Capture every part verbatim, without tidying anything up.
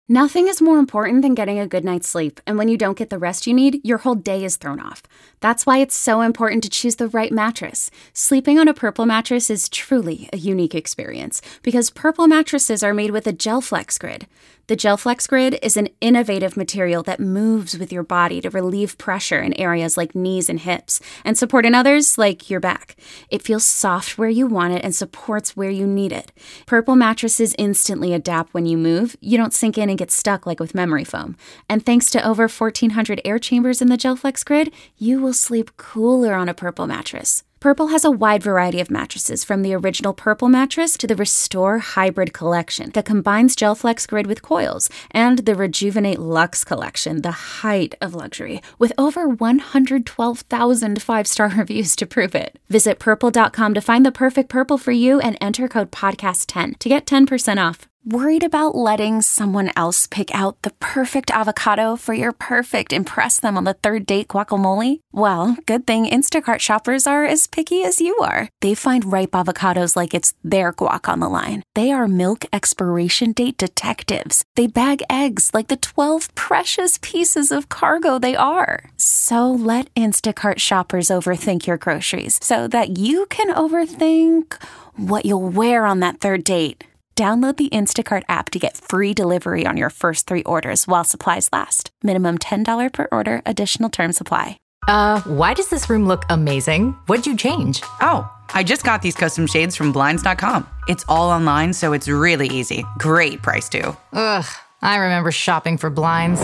Nothing is more important than getting a good night's sleep, and when you don't get the rest you need, your whole day is thrown off. That's why it's so important to choose the right mattress. Sleeping on a Purple mattress is truly a unique experience, because Purple mattresses are made with a GelFlex Grid. The GelFlex Grid is an innovative material that moves with your body to relieve pressure in areas like knees and hips, and support in others like your back. It feels soft where you want it and supports where you need it. Purple mattresses instantly adapt when you move. You don't sink in and get stuck like with memory foam. And thanks to over fourteen hundred air chambers in the GelFlex Grid, you will sleep cooler on a Purple mattress. Purple has a wide variety of mattresses, from the original Purple mattress to the Restore Hybrid collection that combines GelFlex Grid with coils, and the Rejuvenate Luxe collection, the height of luxury, with over one hundred twelve thousand five-star reviews to prove it. Visit purple dot com to find the perfect Purple for you and enter code podcast ten to get ten percent off. Worried about letting someone else pick out the perfect avocado for your perfect impress them on the third date guacamole? Well, good thing Instacart shoppers are as picky as you are. They find ripe avocados like it's their guac on the line. They are milk expiration date detectives. They bag eggs like the twelve precious pieces of cargo they are. So let Instacart shoppers overthink your groceries so that you can overthink what you'll wear on that third date. Download the Instacart app to get free delivery on your first three orders while supplies last. Minimum ten dollars per order. Additional terms apply. Uh, why does this room look amazing? What'd you change? Oh, I just got these custom shades from Blinds dot com. It's all online, so it's really easy. Great price, too. Ugh, I remember shopping for blinds.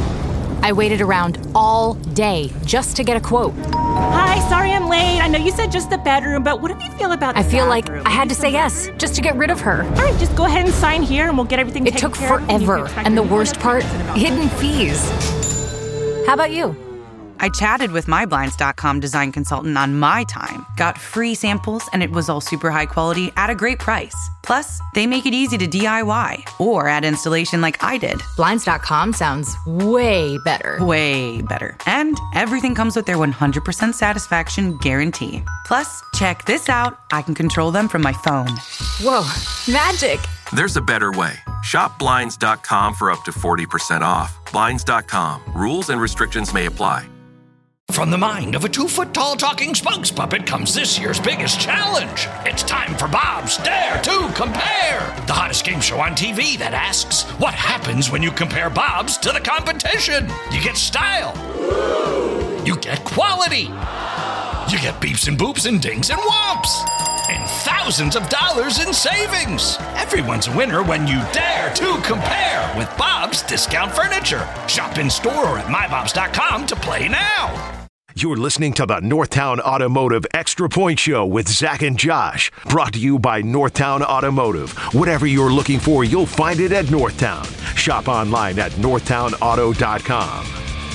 I waited around all day just to get a quote. Hi, sorry I'm late. I know you said just the bedroom, but what do you feel about the I feel bathroom? like I had to say yes just to get rid of her. All right, just go ahead and sign here and we'll get everything It taken took care of. forever, and the worst part, hidden fees. How about you? I chatted with my Blinds dot com design consultant on my time, got free samples, and it was all super high quality at a great price. Plus, they make it easy to D I Y or add installation like I did. Blinds dot com sounds way better. Way better. And everything comes with their one hundred percent satisfaction guarantee. Plus, check this out. I can control them from my phone. Whoa, magic. There's a better way. Shop Blinds dot com for up to forty percent off. Blinds dot com. Rules and restrictions may apply. From the mind of a two-foot-tall talking spokes puppet comes this year's biggest challenge. It's time for Bob's Dare to Compare, the hottest game show on T V that asks, what happens when you compare Bob's to the competition? You get style. You get quality. You get beeps and boops and dings and whomps. And thousands of dollars in savings. Everyone's a winner when you dare to compare with Bob's Discount Furniture. Shop in store or at my bobs dot com to play now. You're listening to the Northtown Automotive Extra Point Show with Zach and Josh. Brought to you by Northtown Automotive. Whatever you're looking for, you'll find it at Northtown. Shop online at northtown auto dot com.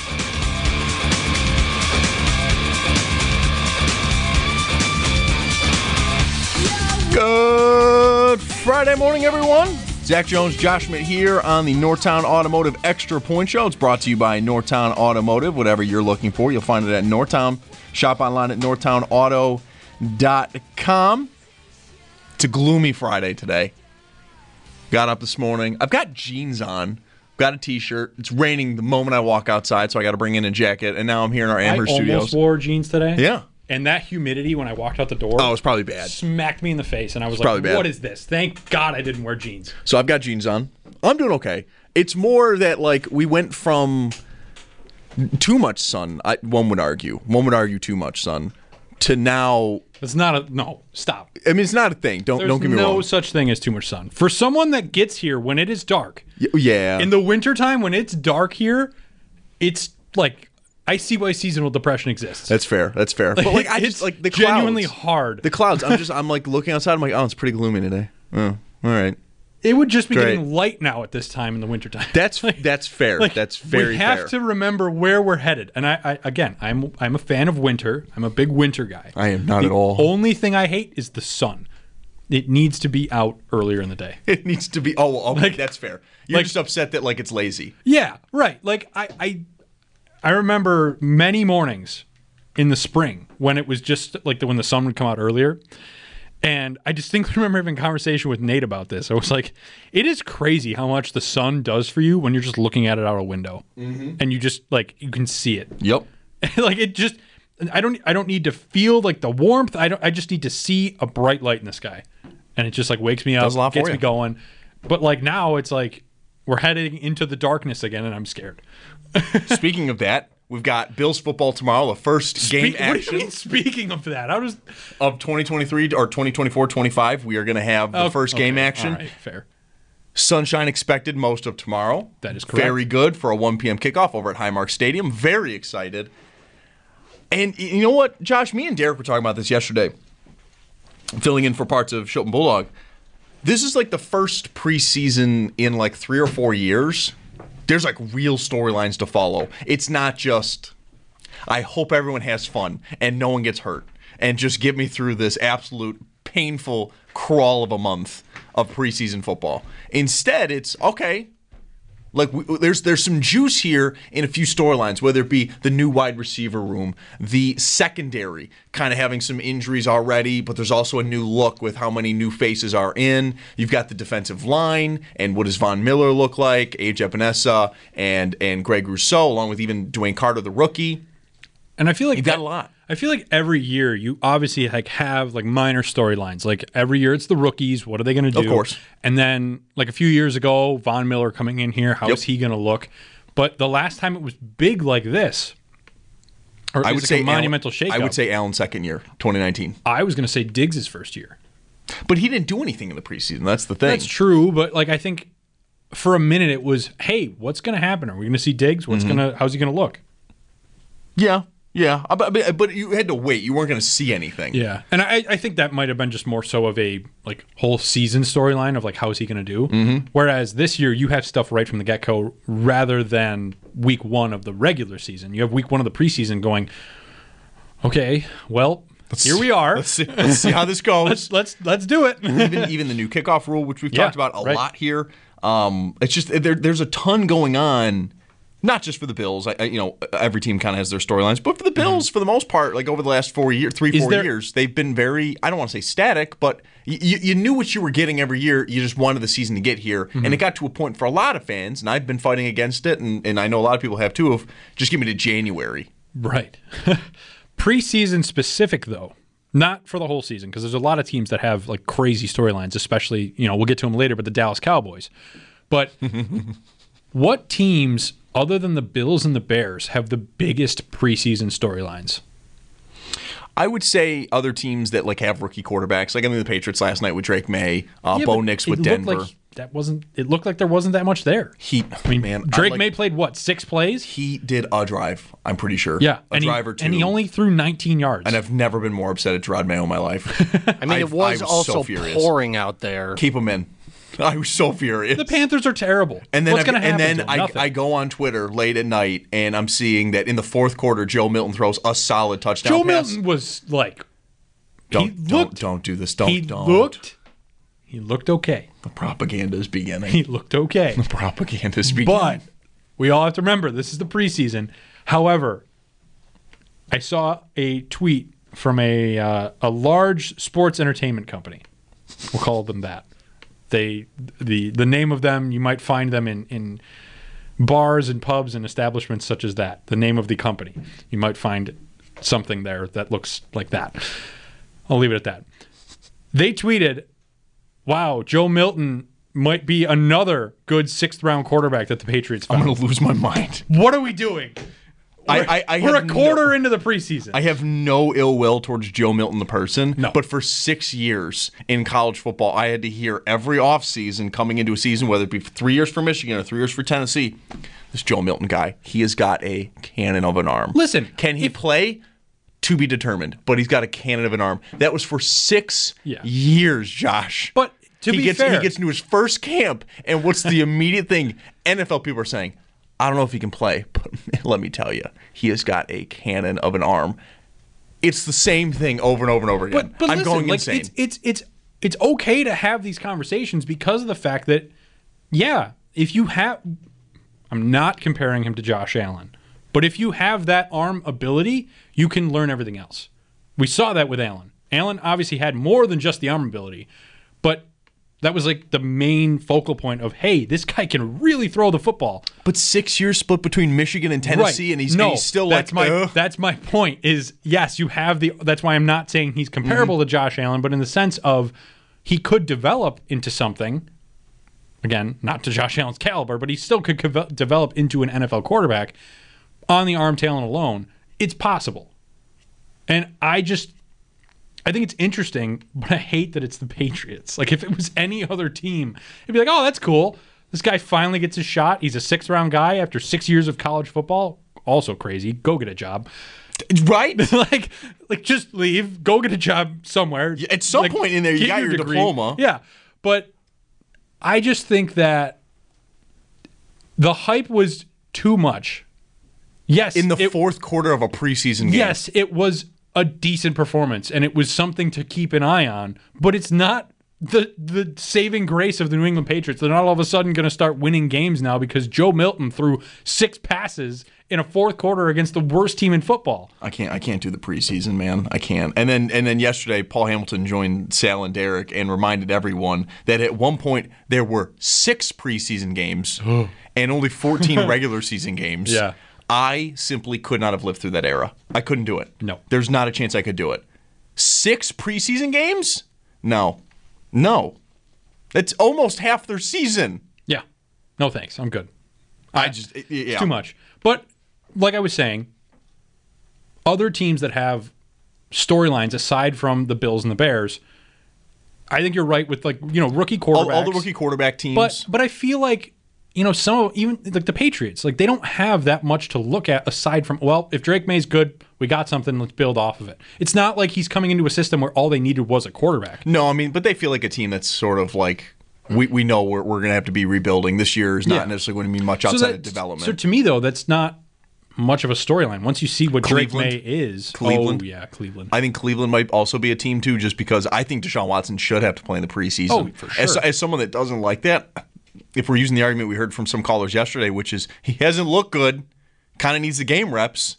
Good Friday morning, everyone. Zach Jones, Josh Schmidt here on the Northtown Automotive Extra Point Show. It's brought to you by Northtown Automotive. Whatever you're looking for, you'll find it at Northtown. Shop online at northtown auto dot com. It's a gloomy Friday today. Got up this morning. I've got jeans on. Got a t-shirt. It's raining the moment I walk outside, so I got to bring in a jacket. And now I'm here in our Amherst I studios. I almost wore jeans today. Yeah. And that humidity when I walked out the door, oh, it was probably bad. Smacked me in the face, and I was it's like, bad. "What is this?" Thank God I didn't wear jeans. So I've got jeans on. I'm doing okay. It's more that like we went from too much sun. I, one would argue. One would argue too much sun to now. It's not a no. Stop. I mean, it's not a thing. Don't There's don't get me no wrong. No such thing as too much sun. For someone that gets here when it is dark. Y- yeah. In the wintertime when it's dark here, it's like. I see why seasonal depression exists. That's fair. That's fair. But like I just like the clouds. Genuinely hard. The clouds. I'm just I'm like looking outside. I'm like, oh, it's pretty gloomy today. Oh, all right. It would just be Great. getting light now at this time in the wintertime. That's like, that's fair. like, that's very We have fair. to remember where we're headed. And I, I again, I'm I'm a fan of winter. I'm a big winter guy. I am not the at all. The only thing I hate is the sun. It needs to be out earlier in the day. It needs to be. Oh, okay, like, that's fair. You're like, just upset that like it's lazy. Yeah, right. Like I, I I remember many mornings in the spring when it was just like the, when the sun would come out earlier, And I distinctly remember having a conversation with Nate about this. I was like, it is crazy how much the sun does for you when you're just looking at it out a window. Mm-hmm. And you just, like, you can see it. Yep. Like, it just, I don't I don't need to feel, like, the warmth. I don't. I just need to see a bright light in the sky. And it just, like, wakes me up, does a lot gets for me you. going. But, like, now it's like we're heading into the darkness again, and I'm scared. Speaking of that, we've got Bills football tomorrow, the first game Speak, what do action you mean, speaking of that, how does of twenty twenty-three or twenty twenty-four twenty-five. We are going to have the oh, first game okay, action. All right, fair. Sunshine expected most of tomorrow. That is correct. Very good for a one p.m. kickoff over at Highmark Stadium. Very excited. And you know what, Josh? Me and Derek were talking about this yesterday, filling in for parts of Chilton Bulldog. This is like the first preseason in like three or four years. There's like real storylines to follow. It's not just, I hope everyone has fun and no one gets hurt. And just get me through this absolute painful crawl of a month of preseason football. Instead, it's, okay, like we, there's there's some juice here in a few storylines, whether it be the new wide receiver room, the secondary kind of having some injuries already, but there's also a new look with how many new faces are in. You've got the defensive line, and what does Von Miller look like, A J Epinesa, and and Greg Rousseau, along with even Dwayne Carter, the rookie. And I feel like you've got a lot. I feel like every year you obviously like have like minor storylines. Like every year it's the rookies. What are they going to do? Of course. And then like a few years ago, Von Miller coming in here. How Yep. is he going to look? But the last time it was big like this, or I it would was say like a monumental Allen, shakeup. I would say Allen's second year, twenty nineteen. I was going to say Diggs' first year. But he didn't do anything in the preseason. That's the thing. That's true, but like I think for a minute it was, hey, what's going to happen? Are we going to see Diggs? What's Mm-hmm. going to? How's he going to look? Yeah, yeah. Uh, But, but, but you had to wait. You weren't going to see anything. Yeah, and I, I think that might have been just more so of a like whole season storyline of like how is he going to do. Mm-hmm. Whereas this year you have stuff right from the get go rather than week one of the regular season. You have week one of the preseason going. Okay, well, Let's here see- we are. Let's see, let's see how this goes. let's let's let's do it. even even the new kickoff rule, which we've Yeah, talked about a right. lot here. Um, it's just there, there's a ton going on, not just for the Bills. I, I, you know, every team kind of has their storylines, but for the Bills, for the most part, like over the last four years, three, Is four there- years, they've been very. I don't want to say static, but y- you you knew what you were getting every year. You just wanted the season to get here, and it got to a point for a lot of fans, and I've been fighting against it, and, and I know a lot of people have too. Of just give me to January. Right. Preseason specific though. Not for the whole season, because there's a lot of teams that have like crazy storylines, especially, you know, we'll get to them later, but the Dallas Cowboys. But what teams, other than the Bills and the Bears, have the biggest preseason storylines? I would say other teams that like have rookie quarterbacks, like I mean the Patriots last night with Drake May, uh, Yeah, Bo but Nix it with looked Denver. Like that wasn't. It looked like there wasn't that much there. He, I mean, man, Drake I like- May played what, six plays? He did a drive, I'm pretty sure. Yeah, a and drive he, or two. and he only threw nineteen yards. And I've never been more upset at Gerard Mayo in my life. I mean, I- it was, I was also so furious. pouring out there. Keep him in. I was so furious. the Panthers are terrible. And then, What's I, going to happen? and to then them? I, Nothing. I go on Twitter late at night, and I'm seeing that in the fourth quarter, Joe Milton throws a solid touchdown Joe pass. Milton was like, Don't, he don't, looked, don't do this. Don't, he don't. looked, he looked okay. The propaganda is beginning. He looked okay. the propaganda is beginning. But we all have to remember this is the preseason. However, I saw a tweet from a uh, a large sports entertainment company. We'll call them that. They the the name of them, you might find them in in bars and pubs and establishments such as that. The name of the company. You might find something there that looks like that. I'll leave it at that. They tweeted, wow, Joe Milton might be another good sixth round quarterback that the Patriots I'm found. going to lose my mind. What are we doing? I, We're, I, I we're a have quarter no- into the preseason. I have no ill will towards Joe Milton, the person. No. But for six years in college football, I had to hear every offseason coming into a season, whether it be three years for Michigan or three years for Tennessee, this Joe Milton guy, he has got a cannon of an arm. Listen, Can he if- play? To be determined. But he's got a cannon of an arm. That was for six Yeah. years, Josh. But to he be gets, fair- he gets into his first camp, and what's the immediate thing? N F L people are saying, I don't know if he can play, but let me tell you, he has got a cannon of an arm. It's the same thing over and over and over again. But, but I'm listen, going like, insane. It's, it's it's it's okay to have these conversations because of the fact that, yeah, if you have, I'm not comparing him to Josh Allen, but if you have that arm ability, you can learn everything else. We saw that with Allen. Allen obviously had more than just the arm ability, but that was like the main focal point of, hey, this guy can really throw the football. But six years split between Michigan and Tennessee, right. and he's, no, and he's still that's like, my Ugh. that's my point. Is yes, you have the. That's why I'm not saying he's comparable mm-hmm. to Josh Allen, but in the sense of he could develop into something. Again, not to Josh Allen's caliber, but he still could co- develop into an N F L quarterback on the arm talent alone. It's possible, and I just. I think it's interesting, but I hate that it's the Patriots. Like, if it was any other team, it'd be like, oh, that's cool. This guy finally gets his shot. He's a sixth-round guy after six years of college football. Also crazy. Go get a job. Right? like, like just leave. Go get a job somewhere. At some like, point in there, you got your, your diploma. Yeah. But I just think that the hype was too much. Yes. In the it, fourth quarter of a preseason game. Yes, it was a decent performance, and it was something to keep an eye on, but it's not the the saving grace of the New England Patriots. They're not all of a sudden going to start winning games now because Joe Milton threw six passes in a fourth quarter against the worst team in football. I can't I can't do the preseason, man. I can't. And then and then yesterday, Paul Hamilton joined Sal and Derek and reminded everyone that at one point there were six preseason games and only fourteen regular season games. Yeah. I simply could not have lived through that era. I couldn't do it. No. There's not a chance I could do it. Six preseason games? No. No. That's almost half their season. Yeah. No thanks. I'm good. I just, yeah. It's too much. But like I was saying, other teams that have storylines aside from the Bills and the Bears, I think you're right with, like, you know, rookie quarterbacks. All, all the rookie quarterback teams. But, but I feel like, you know, some even like the Patriots, like they don't have that much to look at aside from, well, if Drake May's good, we got something, let's build off of it. It's not like he's coming into a system where all they needed was a quarterback. No, I mean, but they feel like a team that's sort of like, we, we know we're, we're going to have to be rebuilding. This year is not yeah. necessarily going to be much outside so that, of development. So to me, though, that's not much of a storyline. Once you see what Cleveland, Drake May is, Cleveland. oh yeah, Cleveland. I think Cleveland might also be a team, too, just because I think Deshaun Watson should have to play in the preseason. Oh, for sure. As, as someone that doesn't like that, if we're using the argument we heard from some callers yesterday, which is he hasn't looked good, kind of needs the game reps.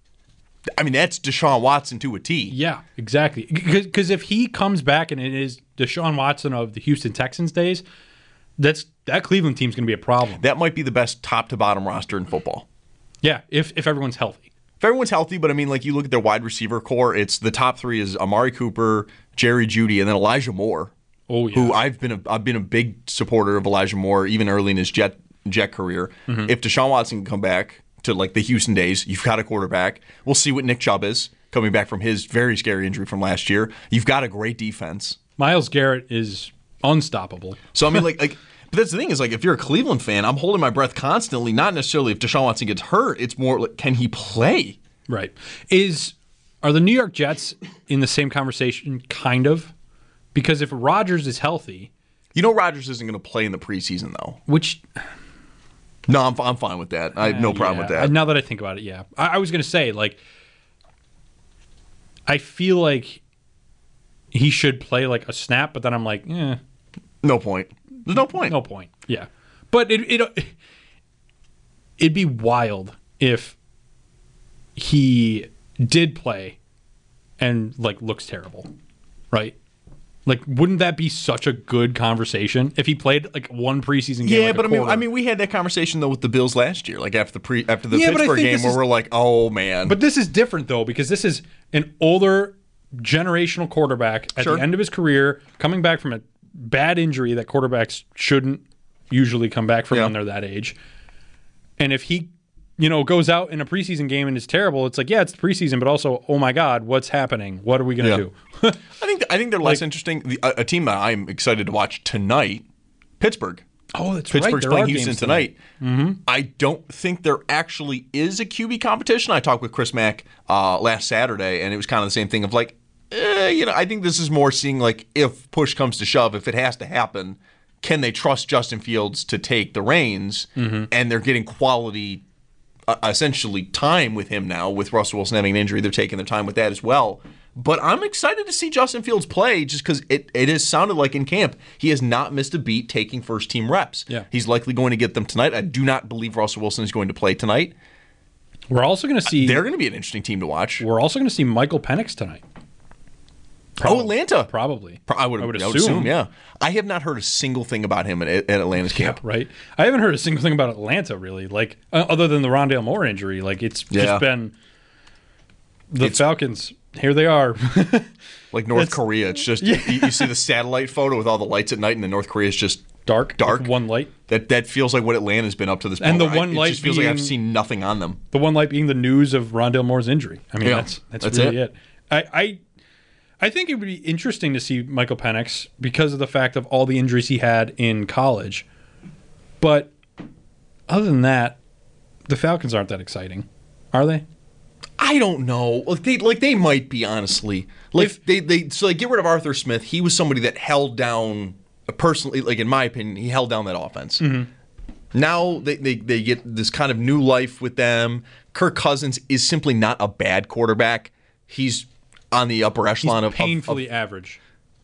I mean, that's Deshaun Watson to a T. Yeah, exactly. Because if he comes back and it is Deshaun Watson of the Houston Texans days, that's that Cleveland team's going to be a problem. That might be the best top-to-bottom roster in football. Yeah, if if everyone's healthy. If everyone's healthy, but I mean, like you look at their wide receiver core, it's the top three is Amari Cooper, Jerry Jeudy, and then Elijah Moore. Oh, yeah. Who I've been a I've been a big supporter of Elijah Moore even early in his jet jet career. Mm-hmm. If Deshaun Watson can come back to like the Houston days, you've got a quarterback. We'll see what Nick Chubb is coming back from his very scary injury from last year. You've got a great defense. Myles Garrett is unstoppable. So I mean, like like. But that's the thing is, like, if you're a Cleveland fan, I'm holding my breath constantly. Not necessarily if Deshaun Watson gets hurt. It's more like, can he play? Right. Is are the New York Jets in the same conversation? Kind of. Because if Rodgers is healthy, you know Rodgers isn't going to play in the preseason though. Which, no, I'm I'm fine with that. I have no problem yeah, with that. Now that I think about it, yeah, I, I was going to say like, I feel like he should play like a snap, but then I'm like, eh, no point. There's no point. No point. Yeah, but it it it'd be wild if he did play and like looks terrible, right? Like, wouldn't that be such a good conversation if he played like one preseason game? Yeah, like but I mean, I mean, we had that conversation though with the Bills last year, like after the pre after the yeah, Pittsburgh game, where is, we're like, oh man. But this is different though because this is an older generational quarterback at sure. the end of his career, coming back from a bad injury that quarterbacks shouldn't usually come back from yeah. when they're that age. And if he, you know, goes out in a preseason game and is terrible, it's like, yeah, it's the preseason, but also, oh my God, what's happening? What are we going to yeah. do? I think I think they're less like, interesting. The, a, a team that I'm excited to watch tonight, Pittsburgh. Oh, that's Pittsburgh's right. playing Houston tonight. tonight. Mm-hmm. I don't think there actually is a Q B competition. I talked with Chris Mack uh, last Saturday, and it was kind of the same thing of like, eh, you know, I think this is more seeing like if push comes to shove, if it has to happen, can they trust Justin Fields to take the reins? Mm-hmm. And they're getting quality, uh, essentially time with him now. With Russell Wilson having an injury, they're taking their time with that as well. But I'm excited to see Justin Fields play just because it, it has sounded like in camp he has not missed a beat taking first team reps. Yeah. He's likely going to get them tonight. I do not believe Russell Wilson is going to play tonight. We're also going to see. They're going to be an interesting team to watch. We're also going to see Michael Penix tonight. Probably. Oh, Atlanta. Probably. Pro- I, would, I would I assume. would assume, yeah. I have not heard a single thing about him at, at Atlanta's camp. Yeah, right. I haven't heard a single thing about Atlanta, really. Like, uh, other than the Rondale Moore injury. Like, it's yeah. just been the it's, Falcons. Here they are. Like North it's, Korea. It's just, yeah. you, you see the satellite photo with all the lights at night, and then North Korea is just dark. Dark. Like one light. That that feels like what Atlanta's been up to this point. And the one I, light It just feels being, like I've seen nothing on them. The one light being the news of Rondale Moore's injury. I mean, yeah, that's, that's that's really it. it. I, I I think it would be interesting to see Michael Penix because of the fact of all the injuries he had in college. But other than that, the Falcons aren't that exciting, are they? I don't know. Like they, like they might be, honestly. Like if, they, they, so they get rid of Arthur Smith. He was somebody that held down, personally, like in my opinion, he held down that offense. Mm-hmm. Now they, they, they get this kind of new life with them. Kirk Cousins is simply not a bad quarterback. He's on the upper echelon He's of painfully of, average.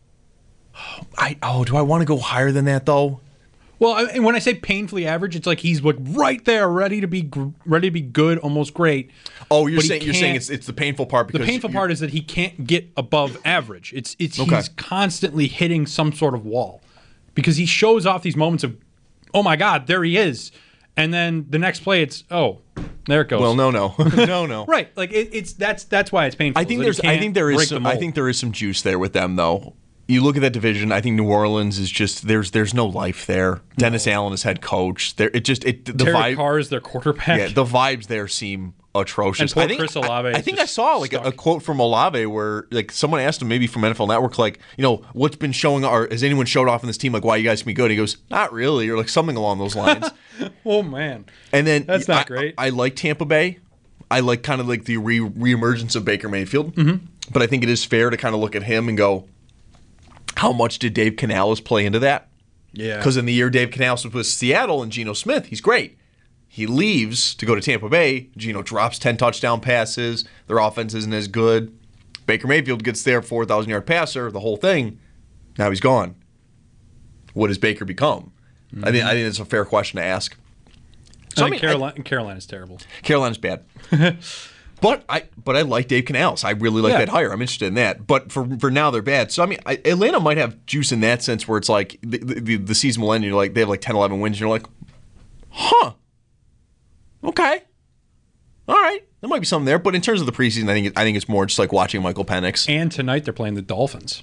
I oh, do I want to go higher than that though? Well, I, when I say painfully average, it's like he's like right there, ready to be ready to be good, almost great. Oh, you're saying you're saying it's it's the painful part because the painful part is that he can't get above average. It's it's okay. He's constantly hitting some sort of wall because he shows off these moments of, oh my God, there he is, and then the next play, it's oh, there it goes. Well, no, no, no, no. Right, like it, it's that's that's why it's painful. I think there's I think there is some, the I think there is some juice there with them though. You look at that division. I think New Orleans is just there's there's no life there. Dennis no. Allen is head coach. There it just it the Derek vibe. Carr is their quarterback. Yeah, the vibes there seem atrocious. And poor I think, Chris Olave. I, I think I saw like a, a quote from Olave where like someone asked him maybe from N F L Network like you know what's been showing or has anyone showed off in this team like why you guys can be good? He goes not really or like something along those lines. Oh man, and then that's not I, great. I, I like Tampa Bay. I like kind of like the re reemergence of Baker Mayfield, mm-hmm. but I think it is fair to kind of look at him and go, how much did Dave Canales play into that? Yeah, because in the year Dave Canales was with Seattle and Geno Smith, he's great. He leaves to go to Tampa Bay. Geno drops ten touchdown passes. Their offense isn't as good. Baker Mayfield gets there, four thousand yard passer, the whole thing. Now he's gone. What does Baker become? Mm-hmm. I think I think that's a fair question to ask. So, I, I mean, Carolina, I, Carolina's terrible. Carolina's bad. But I but I like Dave Canales. I really like yeah. that hire. I'm interested in that. But for for now, they're bad. So, I mean, I, Atlanta might have juice in that sense where it's like the, the, the season will end and you're like, they have like ten, eleven wins. And you're like, huh. Okay. All right. There might be something there. But in terms of the preseason, I think, it, I think it's more just like watching Michael Penix. And tonight they're playing the Dolphins.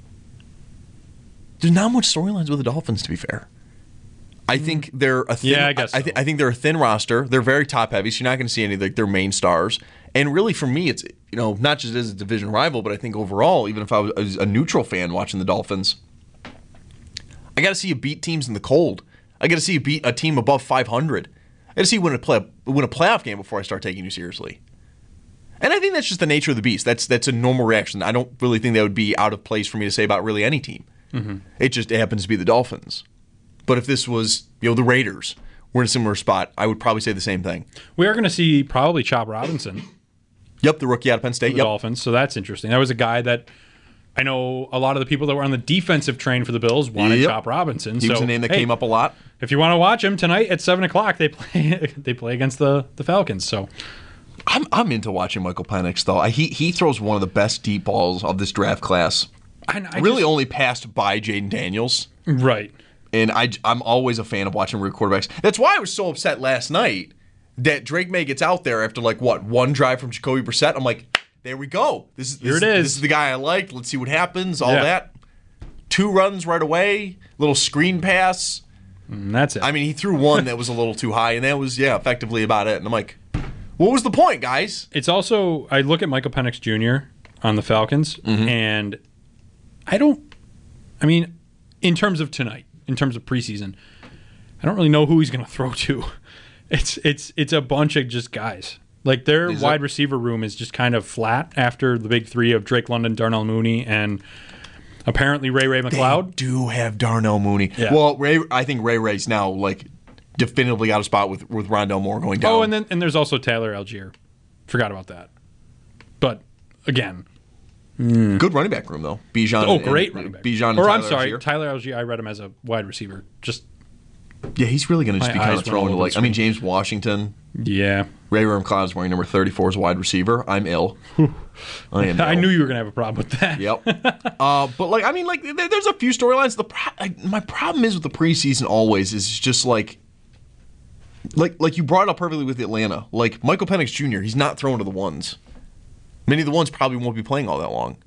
There's not much storylines with the Dolphins, to be fair. I think they're a thin, yeah, I guess so. I, th- I think they're a thin roster. They're very top heavy, so you're not going to see any of like, their main stars. And really, for me, it's you know not just as a division rival, but I think overall, even if I was a neutral fan watching the Dolphins, I got to see you beat teams in the cold. I got to see you beat a team above five hundred. I got to see you win a play win a playoff game before I start taking you seriously. And I think that's just the nature of the beast. That's that's a normal reaction. I don't really think that would be out of place for me to say about really any team. Mm-hmm. It just happens to be the Dolphins. But if this was, you know, the Raiders, we're in a similar spot, I would probably say the same thing. We are going to see probably Chop Robinson. Yep, the rookie out of Penn State. The yep. Dolphins. So that's interesting. That was a guy that I know a lot of the people that were on the defensive train for the Bills wanted yep. Chop Robinson. He so, was a name that hey, came up a lot. If you want to watch him tonight at seven o'clock, they play they play against the, the Falcons. So I'm I'm into watching Michael Penix though. I, he he throws one of the best deep balls of this draft class. I, I really just, only passed by Jaden Daniels. Right. And I, I'm always a fan of watching real quarterbacks. That's why I was so upset last night that Drake May gets out there after, like, what, one drive from Jacoby Brissett? I'm like, there we go. This is, this, Here it is. This is the guy I like. Let's see what happens, all yeah. that. Two runs right away, little screen pass. And that's it. I mean, he threw one that was a little too high, and that was, yeah, effectively about it. And I'm like, what was the point, guys? It's also, I look at Michael Penix Junior on the Falcons, mm-hmm. and I don't, I mean, in terms of tonight, in terms of preseason, I don't really know who he's going to throw to. It's it's it's a bunch of just guys. Like their is wide it? receiver room is just kind of flat after the big three of Drake London, Darnell Mooney, and apparently Ray Ray McCloud. They do have Darnell Mooney. Yeah. Well, Ray, I think Ray Ray's now like definitively got a spot with with Rondale Moore going down. Oh, and then and there's also Tyler Algier. Forgot about that. But again. Mm. Good running back room, though. Bijan. Oh, and, great and, running back. Bijan and or Tyler I'm sorry, Algier. Tyler Algier. I read him as a wide receiver. Just Yeah, he's really going to just My be kind eyes of went thrown all to over like. the I mean, screen. James Washington. Yeah. Ray Rimcon is wearing number thirty-four as a wide receiver. I'm ill. I am. I ill. knew you were going to have a problem with that. Yep. uh, but like, I mean, like, there, there's a few storylines. The pro- like, my problem is with the preseason always is just like, like, like you brought it up perfectly with Atlanta. Like Michael Penix Junior, he's not thrown to the ones. Many of the ones probably won't be playing all that long.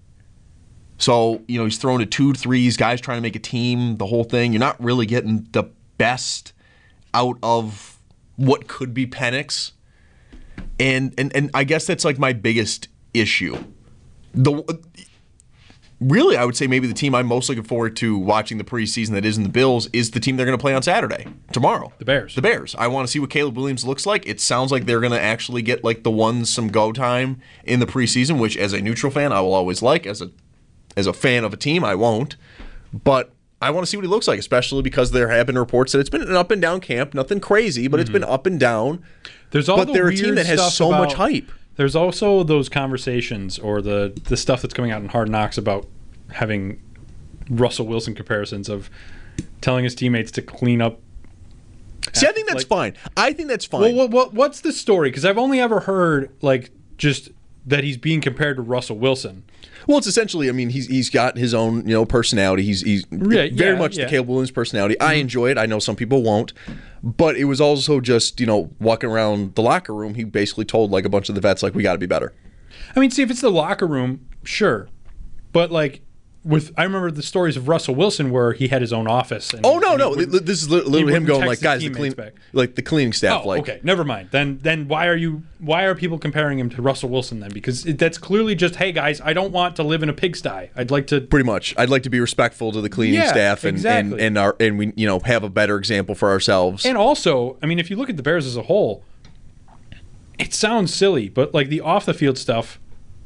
So you know, he's throwing to two threes. Guys trying to make a team. The whole thing. You're not really getting the best out of what could be Penix. And, and and I guess that's like my biggest issue. The really, I would say maybe the team I'm most looking forward to watching the preseason that isn't the Bills is the team they're going to play on Saturday, tomorrow. The Bears. The Bears. I want to see what Caleb Williams looks like. It sounds like they're going to actually get like the ones some go time in the preseason, which as a neutral fan I will always like. As a as a fan of a team, I won't. But I want to see what he looks like, especially because there have been reports that it's been an up and down camp, nothing crazy, but mm-hmm. it's been up and down. There's all but the they're a weird team that has stuff so about, much hype. There's also those conversations or the the stuff that's coming out in Hard Knocks about having Russell Wilson comparisons of telling his teammates to clean up. See, I think that's like, fine. I think that's fine. Well, what, what what's the story? Because I've only ever heard like just that he's being compared to Russell Wilson. Well, it's essentially, I mean, he's he's got his own, you know, personality. He's he's yeah, very yeah, much yeah. the Caleb Williams personality. Mm-hmm. I enjoy it. I know some people won't. But it was also just, you know, walking around the locker room, he basically told like a bunch of the vets, like, we got to be better. I mean, see, if it's the locker room, sure. But like, with I remember the stories of Russell Wilson where he had his own office. And, oh no, and no, would, this is literally him going like, guys, the clean, back. like the cleaning staff. Oh, like, okay, never mind. Then, then why are you? Why are people comparing him to Russell Wilson then? Because it, that's clearly just, hey guys, I don't want to live in a pigsty. I'd like to. Pretty much, I'd like to be respectful to the cleaning yeah, staff and exactly. and and our and we you know have a better example for ourselves. And also, I mean, if you look at the Bears as a whole, it sounds silly, but like the off the field stuff,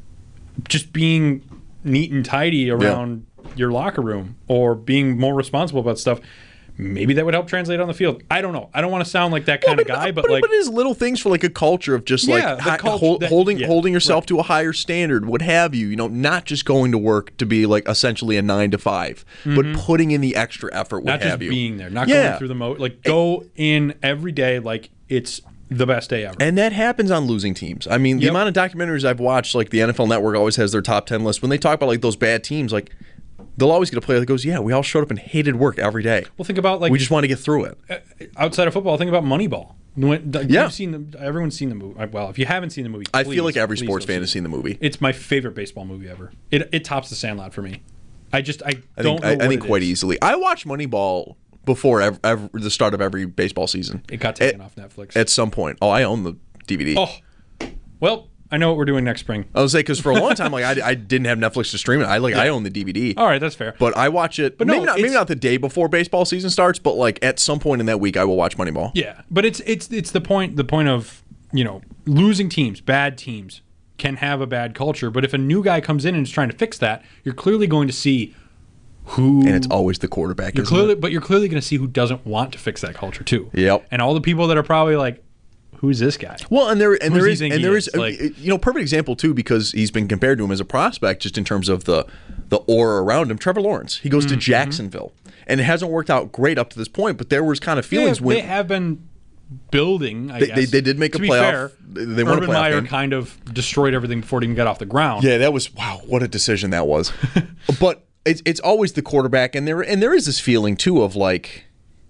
just being neat and tidy around. Yeah. Your locker room or being more responsible about stuff, maybe that would help translate on the field. I don't know. I don't want to sound like that kind well, of guy, but, but like, but it is little things for like a culture of just yeah, like hi, culture hold, that, holding yeah, holding yourself right. to a higher standard, what have you. You know, not just going to work to be like essentially a nine to five, mm-hmm. but putting in the extra effort. What not have just you. being there, not yeah. going through the mo. Like go in every day, like it's the best day ever. And that happens on losing teams. I mean, the yep. amount of documentaries I've watched, like the N F L Network always has their top ten list. When they talk about like those bad teams, like. They'll always get a player that goes, yeah, we all showed up and hated work every day. Well, think about like we just want to get through it. Uh, outside of football, think about Moneyball. When, yeah, you've seen the, everyone's seen the movie. Well, if you haven't seen the movie, I please, feel like every please sports fan see has seen the movie. It's my favorite baseball movie ever. It it tops The Sandlot for me. I just I, I don't think, know I, what I think it quite is. easily. I watch Moneyball before ever, ever, the start of every baseball season. It got taken at, off Netflix at some point. Oh, I own the D V D. Oh, well. I know what we're doing next spring. I was say because for a long time, like I, I didn't have Netflix to stream it. I like yeah. I own the D V D. All right, that's fair. But I watch it. But no, maybe not. Maybe not the day before baseball season starts. But like at some point in that week, I will watch Moneyball. Yeah, but it's it's it's the point. The point of you know losing teams, bad teams can have a bad culture. But if a new guy comes in and is trying to fix that, you're clearly going to see who. And it's always the quarterback. You're isn't clearly, it? but you're clearly going to see who doesn't want to fix that culture too. Yep. And all the people that are probably like. Who's this guy? Well, and there and Who there does is he and think there he is, is? Like- you know, perfect example too because he's been compared to him as a prospect just in terms of the the aura around him. Trevor Lawrence, he goes mm-hmm. to Jacksonville, and it hasn't worked out great up to this point. But there was kind of feelings yeah, when they have been building. I they, guess they, they did make to a be playoff. Fair, they won a Urban playoff Meyer game. kind of destroyed everything before it even got off the ground. Yeah, that was wow. What a decision that was. But it's it's always the quarterback, and there and there is this feeling too of like,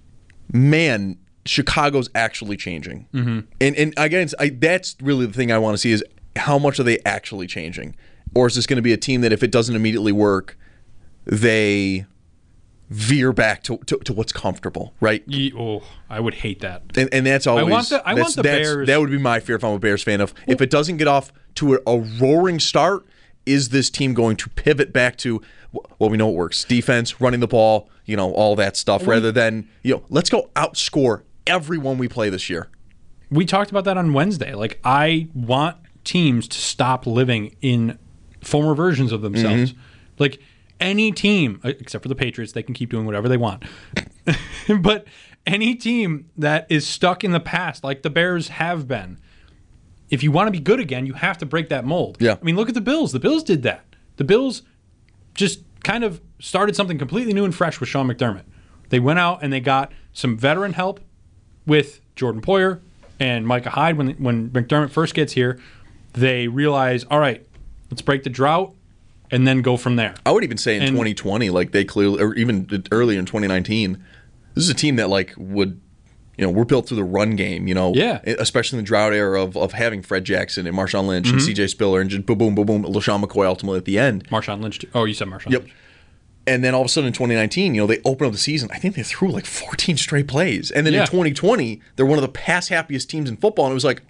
man. Chicago's actually changing, mm-hmm. and and again, it's, I, that's really the thing I want to see is how much are they actually changing, or is this going to be a team that if it doesn't immediately work, they veer back to to, to what's comfortable, right? Ye- oh, I would hate that. And, and that's always I want the, I that's, want the that's, Bears. That would be my fear if I'm a Bears fan. Of if it doesn't get off to a, a roaring start, is this team going to pivot back to well, we know it works, defense, running the ball, you know, all that stuff, rather than you know, let's go outscore everyone we play this year. We talked about that on Wednesday. Like, I want teams to stop living in former versions of themselves. Mm-hmm. Like, any team, except for the Patriots, they can keep doing whatever they want. But any team that is stuck in the past, like the Bears have been, if you want to be good again, you have to break that mold. Yeah. I mean, look at the Bills. The Bills did that. The Bills just kind of started something completely new and fresh with Sean McDermott. They went out and they got some veteran help with Jordan Poyer and Micah Hyde. When when McDermott first gets here, they realize, all right, let's break the drought and then go from there. I would even say in and, twenty twenty, like they clearly, or even earlier in twenty nineteen, this is a team that like would, you know, we're built through the run game, you know, yeah. especially in the drought era of, of having Fred Jackson and Marshawn Lynch mm-hmm. and C J Spiller and just boom, boom, boom, boom, LaShawn McCoy ultimately at the end. Marshawn Lynch. Too. Oh, you said Marshawn yep. Lynch. And then all of a sudden in twenty nineteen, you know, they open up the season. I think they threw like fourteen straight plays. And then yeah. in twenty twenty, they're one of the pass happiest teams in football. And it was like,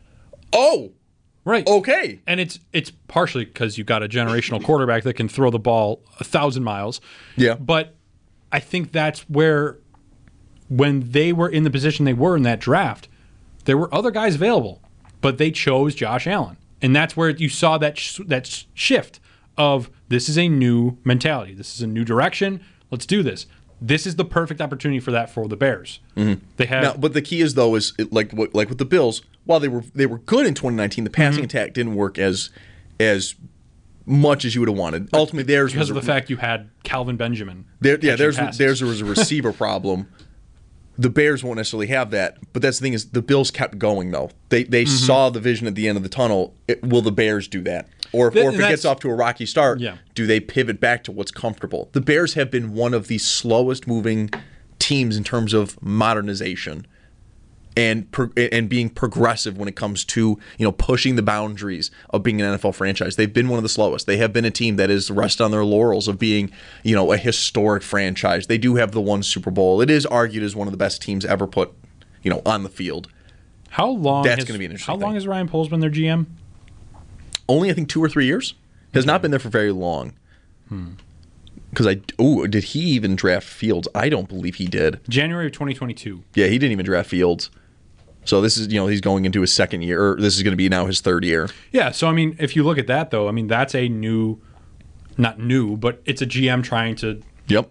oh, right, okay. And it's it's partially because you got a generational quarterback that can throw the ball a thousand miles. Yeah. But I think that's where, when they were in the position they were in that draft, there were other guys available, but they chose Josh Allen. And that's where you saw that sh- that shift of, this is a new mentality. This is a new direction. Let's do this. This is the perfect opportunity for that for the Bears. Mm-hmm. They have, now, but the key is though is it, like like with the Bills, while they were they were good in twenty nineteen, the passing mm-hmm. attack didn't work as as much as you would have wanted. Ultimately, theirs because was of the a, fact you had Calvin Benjamin. There, yeah, theirs passes. theirs was a receiver problem. The Bears won't necessarily have that, but that's the thing is the Bills kept going though. They they mm-hmm. saw the vision at the end of the tunnel. It, will the Bears do that? Or if, Th- or if it gets off to a rocky start, yeah. do they pivot back to what's comfortable? The Bears have been one of the slowest moving teams in terms of modernization and pro- and being progressive when it comes to, you know, pushing the boundaries of being an N F L franchise. They've been one of the slowest. They have been a team that is rested on their laurels of being, you know, a historic franchise. They do have the one Super Bowl. It is argued as one of the best teams ever put, you know, on the field. How long? That's has, going to be an interesting How long thing. has Ryan Poles been their G M? Only, I think, two or three years. Has okay. not been there for very long. Hmm. Because I, oh, did he even draft Fields? I don't believe he did. January of twenty twenty-two. Yeah, he didn't even draft Fields. So this is, you know, he's going into his second year, or this is going to be now his third year. Yeah, so I mean, if you look at that though, I mean, that's a new, not new, but it's a G M trying to yep,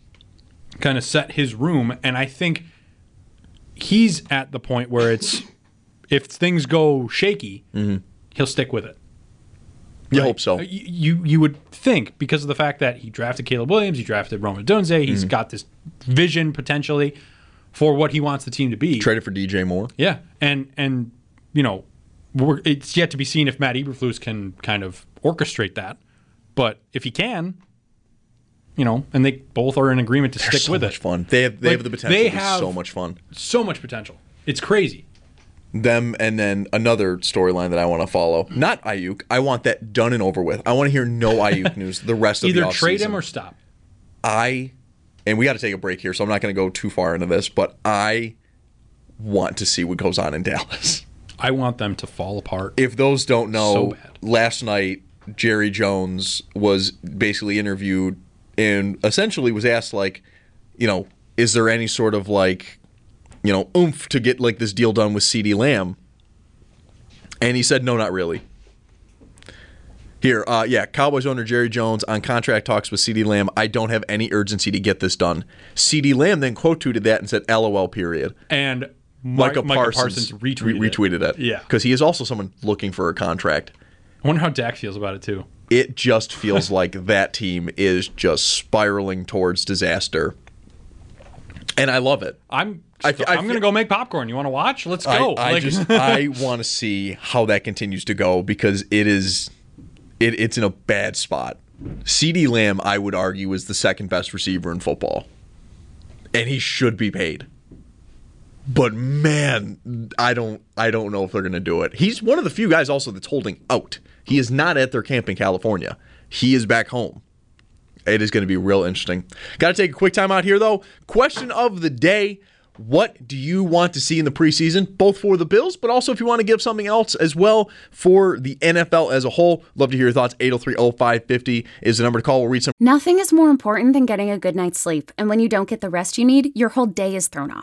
kind of set his room, and I think he's at the point where it's, if things go shaky, mm-hmm. he'll stick with it. You right? hope so. You you would think, because of the fact that he drafted Caleb Williams, he drafted Rome Odunze, he's mm-hmm. got this vision potentially for what he wants the team to be. Traded for D J Moore. Yeah, and and you know, we're, it's yet to be seen if Matt Eberflus can kind of orchestrate that. But if he can, you know, and they both are in agreement to They're stick so with much it. Fun. They have they like, have the potential they to be have so much fun. So much potential. It's crazy. Them, and then another storyline that I want to follow. Not Ayuk. I want that done and over with. I want to hear no Ayuk news the rest of Either the offseason. Either trade him or stop. I, and we got to take a break here, so I'm not going to go too far into this, but I want to see what goes on in Dallas. I want them to fall apart. If those don't know, so bad. Last night Jerry Jones was basically interviewed and essentially was asked, like, you know, is there any sort of like, you know, oomph to get like this deal done with CeeDee Lamb? And he said, no, not really. Here, uh, yeah, Cowboys owner Jerry Jones on contract talks with CeeDee Lamb. I don't have any urgency to get this done. CeeDee Lamb then quote tweeted that and said, LOL, period. And Mar- Micah, Micah Parsons, Parsons retweeted, re- retweeted it. it. Yeah. Because he is also someone looking for a contract. I wonder how Dak feels about it, too. It just feels like that team is just spiraling towards disaster. And I love it. I'm I, I, I'm going to go make popcorn. You want to watch? Let's go. I, I like, just I want to see how that continues to go because it is it, it's in a bad spot. CeeDee Lamb, I would argue, is the second best receiver in football. And he should be paid. But man, I don't I don't know if they're going to do it. He's one of the few guys also that's holding out. He is not at their camp in California. He is back home. It is going to be real interesting. Got to take a quick time out here, though. Question of the day. What do you want to see in the preseason, both for the Bills, but also if you want to give something else as well for the N F L as a whole? Love to hear your thoughts. eight oh three oh five five oh is the number to call. We'll read some. Nothing is more important than getting a good night's sleep. And when you don't get the rest you need, your whole day is thrown off.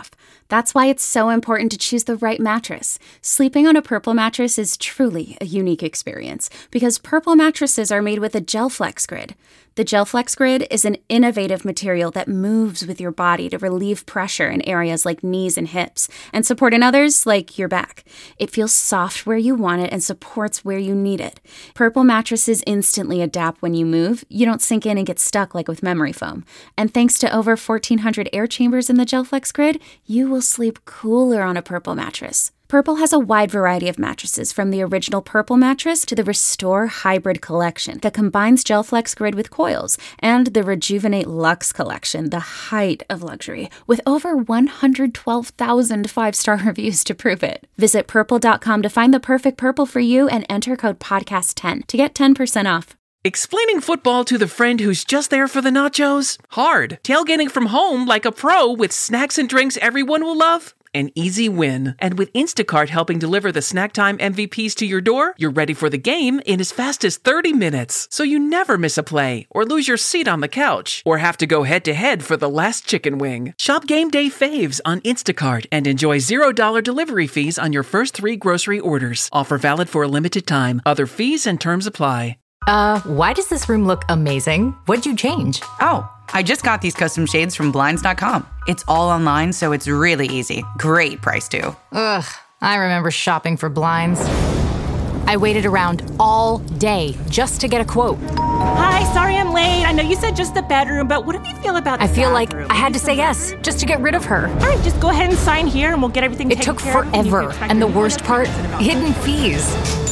That's why it's so important to choose the right mattress. Sleeping on a Purple mattress is truly a unique experience because Purple mattresses are made with a GelFlex Grid. The GelFlex Grid is an innovative material that moves with your body to relieve pressure in areas like knees and hips and support in others like your back. It feels soft where you want it and supports where you need it. Purple mattresses instantly adapt when you move. You don't sink in and get stuck like with memory foam. And thanks to over fourteen hundred air chambers in the GelFlex Grid, you will sleep cooler on a Purple mattress. Purple has a wide variety of mattresses, from the original Purple mattress to the Restore Hybrid collection that combines GelFlex Grid with coils, and the Rejuvenate Luxe collection, the height of luxury, with over one hundred twelve thousand five-star reviews to prove it. Visit purple dot com to find the perfect Purple for you and enter code podcast ten to get ten percent off. Explaining football to the friend who's just there for the nachos? Hard. Tailgating from home like a pro with snacks and drinks everyone will love? An easy win. And with Instacart helping deliver the snack time M V Ps to your door, you're ready for the game in as fast as thirty minutes. So you never miss a play, or lose your seat on the couch, or have to go head-to-head for the last chicken wing. Shop Game Day faves on Instacart and enjoy zero dollars delivery fees on your first three grocery orders. Offer valid for a limited time. Other fees and terms apply. Uh, why does this room look amazing? What'd you change? Oh, I just got these custom shades from Blinds dot com. It's all online, so it's really easy. Great price, too. Ugh, I remember shopping for blinds. I waited around all day just to get a quote. Hi, sorry I'm late. I know you said just the bedroom, but what do you feel about the I feel bathroom? like I had to say yes just to get rid of her. All right, just go ahead and sign here and we'll get everything It taken took care of. forever, and the worst part, hidden fees.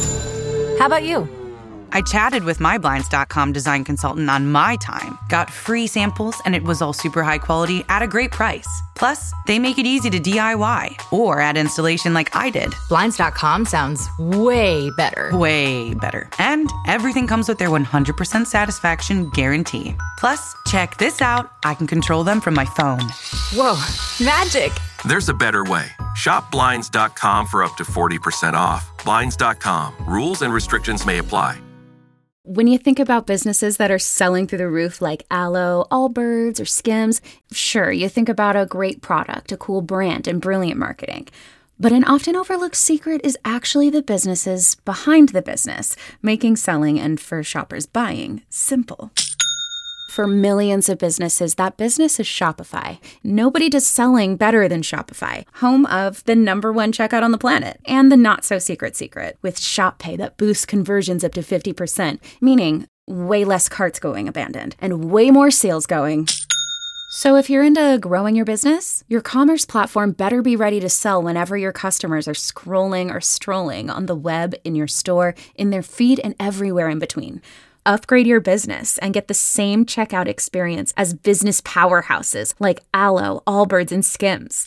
How about you? I chatted with my Blinds dot com design consultant on my time, got free samples, and it was all super high quality at a great price. Plus, they make it easy to D I Y or add installation like I did. Blinds dot com sounds way better. Way better. And everything comes with their one hundred percent satisfaction guarantee. Plus, check this out. I can control them from my phone. Whoa, magic. There's a better way. Shop Blinds dot com for up to forty percent off. Blinds dot com. Rules and restrictions may apply. When you think about businesses that are selling through the roof like Aloe, Allbirds, or Skims, sure, you think about a great product, a cool brand, and brilliant marketing. But an often overlooked secret is actually the businesses behind the business, making selling and, for shoppers, buying simple. For millions of businesses, that business is Shopify. Nobody does selling better than Shopify, home of the number one checkout on the planet, and the not-so-secret secret, with Shop Pay that boosts conversions up to fifty percent, meaning way less carts going abandoned, and way more sales going. So if you're into growing your business, your commerce platform better be ready to sell whenever your customers are scrolling or strolling on the web, in your store, in their feed, and everywhere in between. Upgrade your business and get the same checkout experience as business powerhouses like Aloe, Allbirds, and Skims.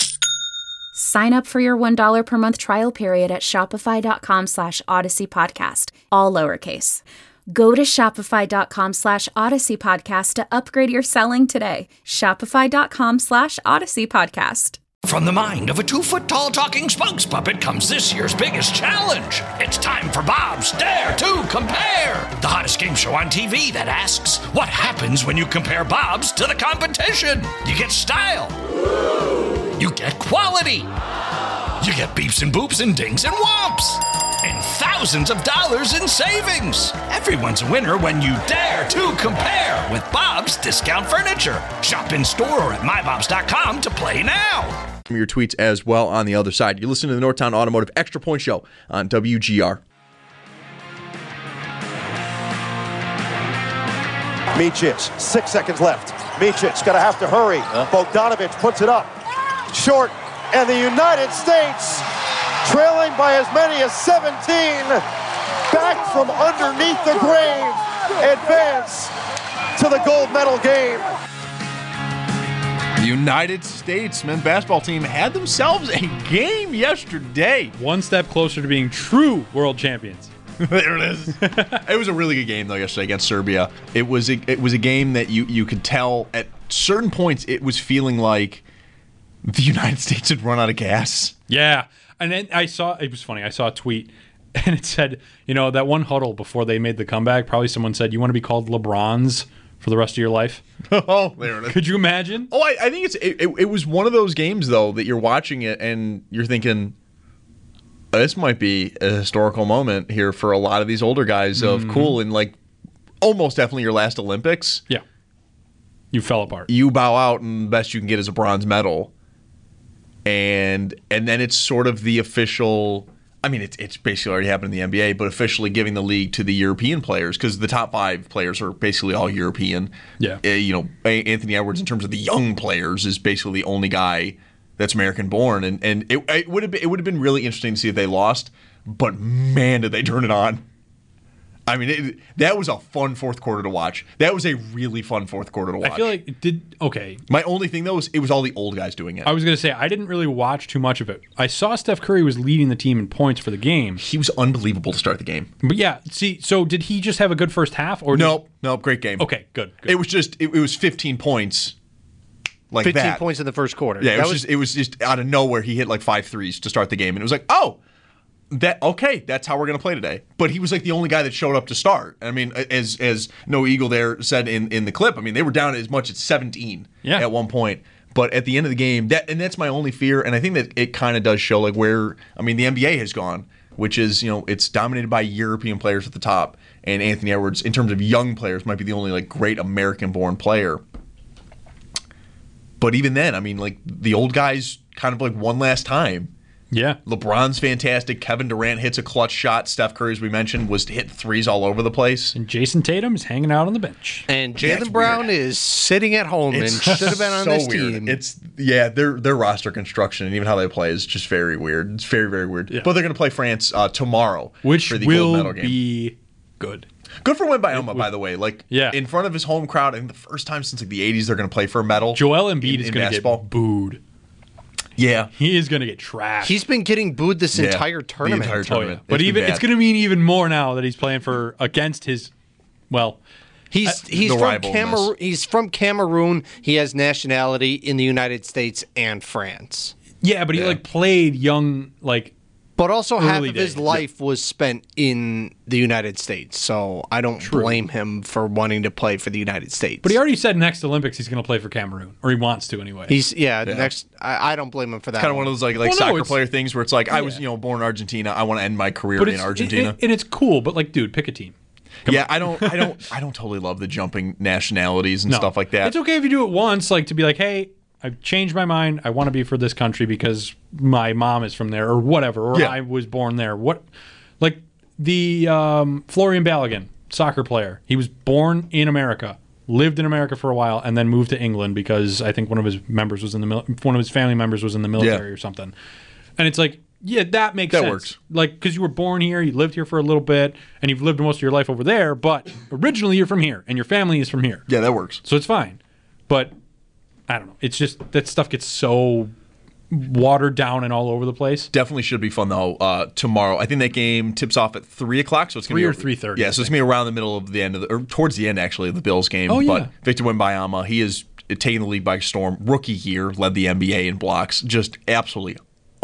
Sign up for your one dollar per month trial period at shopify dot com slash odyssey podcast, all lowercase. Go to shopify dot com slash odyssey podcast to upgrade your selling today. shopify dot com slash odyssey podcast. From the mind of a two-foot-tall talking spokes puppet comes this year's biggest challenge. It's time for Bob's Dare to Compare, the hottest game show on T V that asks, what happens when you compare Bob's to the competition? You get style. You get quality. You get beeps and boops and dings and whomps. And thousands of dollars in savings. Everyone's a winner when you dare to compare with Bob's Discount Furniture. Shop in store or at my bobs dot com to play now. Your tweets as well on the other side. You listen to the Northtown Automotive Extra Point Show on W G R. Micic, six seconds left. Micic gonna have to hurry. Huh? Bogdanovic puts it up. Short, and the United States trailing by as many as seventeen. Back from underneath the grave. Advance to the gold medal game. The United States men's basketball team had themselves a game yesterday. One step closer to being true world champions. There it is. It was a really good game though yesterday against Serbia. It was a, it was a game that you you could tell at certain points it was feeling like the United States had run out of gas. Yeah, and then I saw it was funny. I saw a tweet and it said, you know, that one huddle before they made the comeback. Probably someone said, "You want to be called LeBrons for the rest of your life. Oh, there it is. Could you imagine? Oh, I, I think it's it, it, it was one of those games, though, that you're watching it and you're thinking, this might be a historical moment here for a lot of these older guys of Mhm. cool and like almost definitely your last Olympics. Yeah. You fell apart. You bow out and the best you can get is a bronze medal. And and then it's sort of the official, I mean, it's, it's basically already happened in the N B A, but officially giving the league to the European players because the top five players are basically all European. Yeah. Uh, you know, Anthony Edwards, in terms of the young players, is basically the only guy that's American born. And, and it, it would have been, it would have been really interesting to see if they lost, but man, did they turn it on. I mean, it, that was a fun fourth quarter to watch. That was a really fun fourth quarter to watch. I feel like it did okay. My only thing though is it was all the old guys doing it. I was going to say I didn't really watch too much of it. I saw Steph Curry was leading the team in points for the game. He was unbelievable to start the game. But yeah, see, so did he just have a good first half or did, Nope, nope, great game. Okay, good. good. It was just it, it was fifteen points. Like fifteen that. points in the first quarter. Yeah, it That was, just it was just out of nowhere he hit like five threes to start the game, and it was like, oh, that okay, that's how we're gonna play today. But he was like the only guy that showed up to start. I mean, as as No Eagle there said in, in the clip, I mean they were down as much as seventeen yeah. at one point. But at the end of the game, that and that's my only fear, and I think that it kind of does show like where I mean the N B A has gone, which is, you know, it's dominated by European players at the top, and Anthony Edwards, in terms of young players, might be the only like great American-born player. But even then, I mean, like the old guys kind of like one last time. Yeah. LeBron's fantastic. Kevin Durant hits a clutch shot. Steph Curry, as we mentioned, was hitting threes all over the place. And Jason Tatum is hanging out on the bench. And Jaylen Brown weird. is sitting at home It's and should have been on so this weird. team. It's yeah, their their roster construction and even how they play is just very weird. It's very very weird. Yeah. But they're going to play France uh, tomorrow, which for the gold medal will game. be good. Good for Wembanyama, by the way. Like, yeah. in front of his home crowd, I think the first time since like the eighties they're going to play for a medal. Joel Embiid in, is in going to basketball. get booed. Yeah, he is going to get trashed. He's been getting booed this Yeah, entire the tournament. entire tournament. Oh, yeah. But It's even been it's bad. going to mean even more now that he's playing for against his. Well, He's uh, he's the from rival in this. Cameroon. He's from Cameroon. He has nationality in the United States and France. yeah, but he Yeah. like played young like. But also half Early of his days. life was spent in the United States. So I don't blame him for wanting to play for the United States. But he already said next Olympics he's going to play for Cameroon, or he wants to anyway. He's yeah, Yeah. next I, I don't blame him for that. Kind of one of those like like Well, no, soccer it's- player things where it's like I was Yeah. you know born in Argentina. I want to end my career but in it's, Argentina. it- it- and it's cool. But like, dude, pick a team. yeah, I don't I don't I don't totally love the jumping nationalities and No. stuff like that. It's okay if you do it once, like to be like, hey, I've changed my mind. I want to be for this country because my mom is from there, or whatever, or Yeah. I was born there. What, like the um, Florian Balogun, soccer player. He was born in America, lived in America for a while, and then moved to England because I think one of his members was in the mil- one of his family members was in the military Yeah. or something. And it's like, yeah, that makes That sense. works. Like, because you were born here, you lived here for a little bit, and you've lived most of your life over there, but originally you're from here, and your family is from here. Yeah, that works. So it's fine. But I don't know. It's just that stuff gets so watered down and all over the place. Definitely should be fun though. Uh, tomorrow, I think that game tips off at three o'clock. So it's gonna Three be or three thirty, Yeah, I so it's gonna be around the middle of the end of the, or towards the end actually of the Bills game. Oh, yeah. But Victor Wembanyama, he is taking the league by storm. Rookie year, led the N B A in blocks. Just absolutely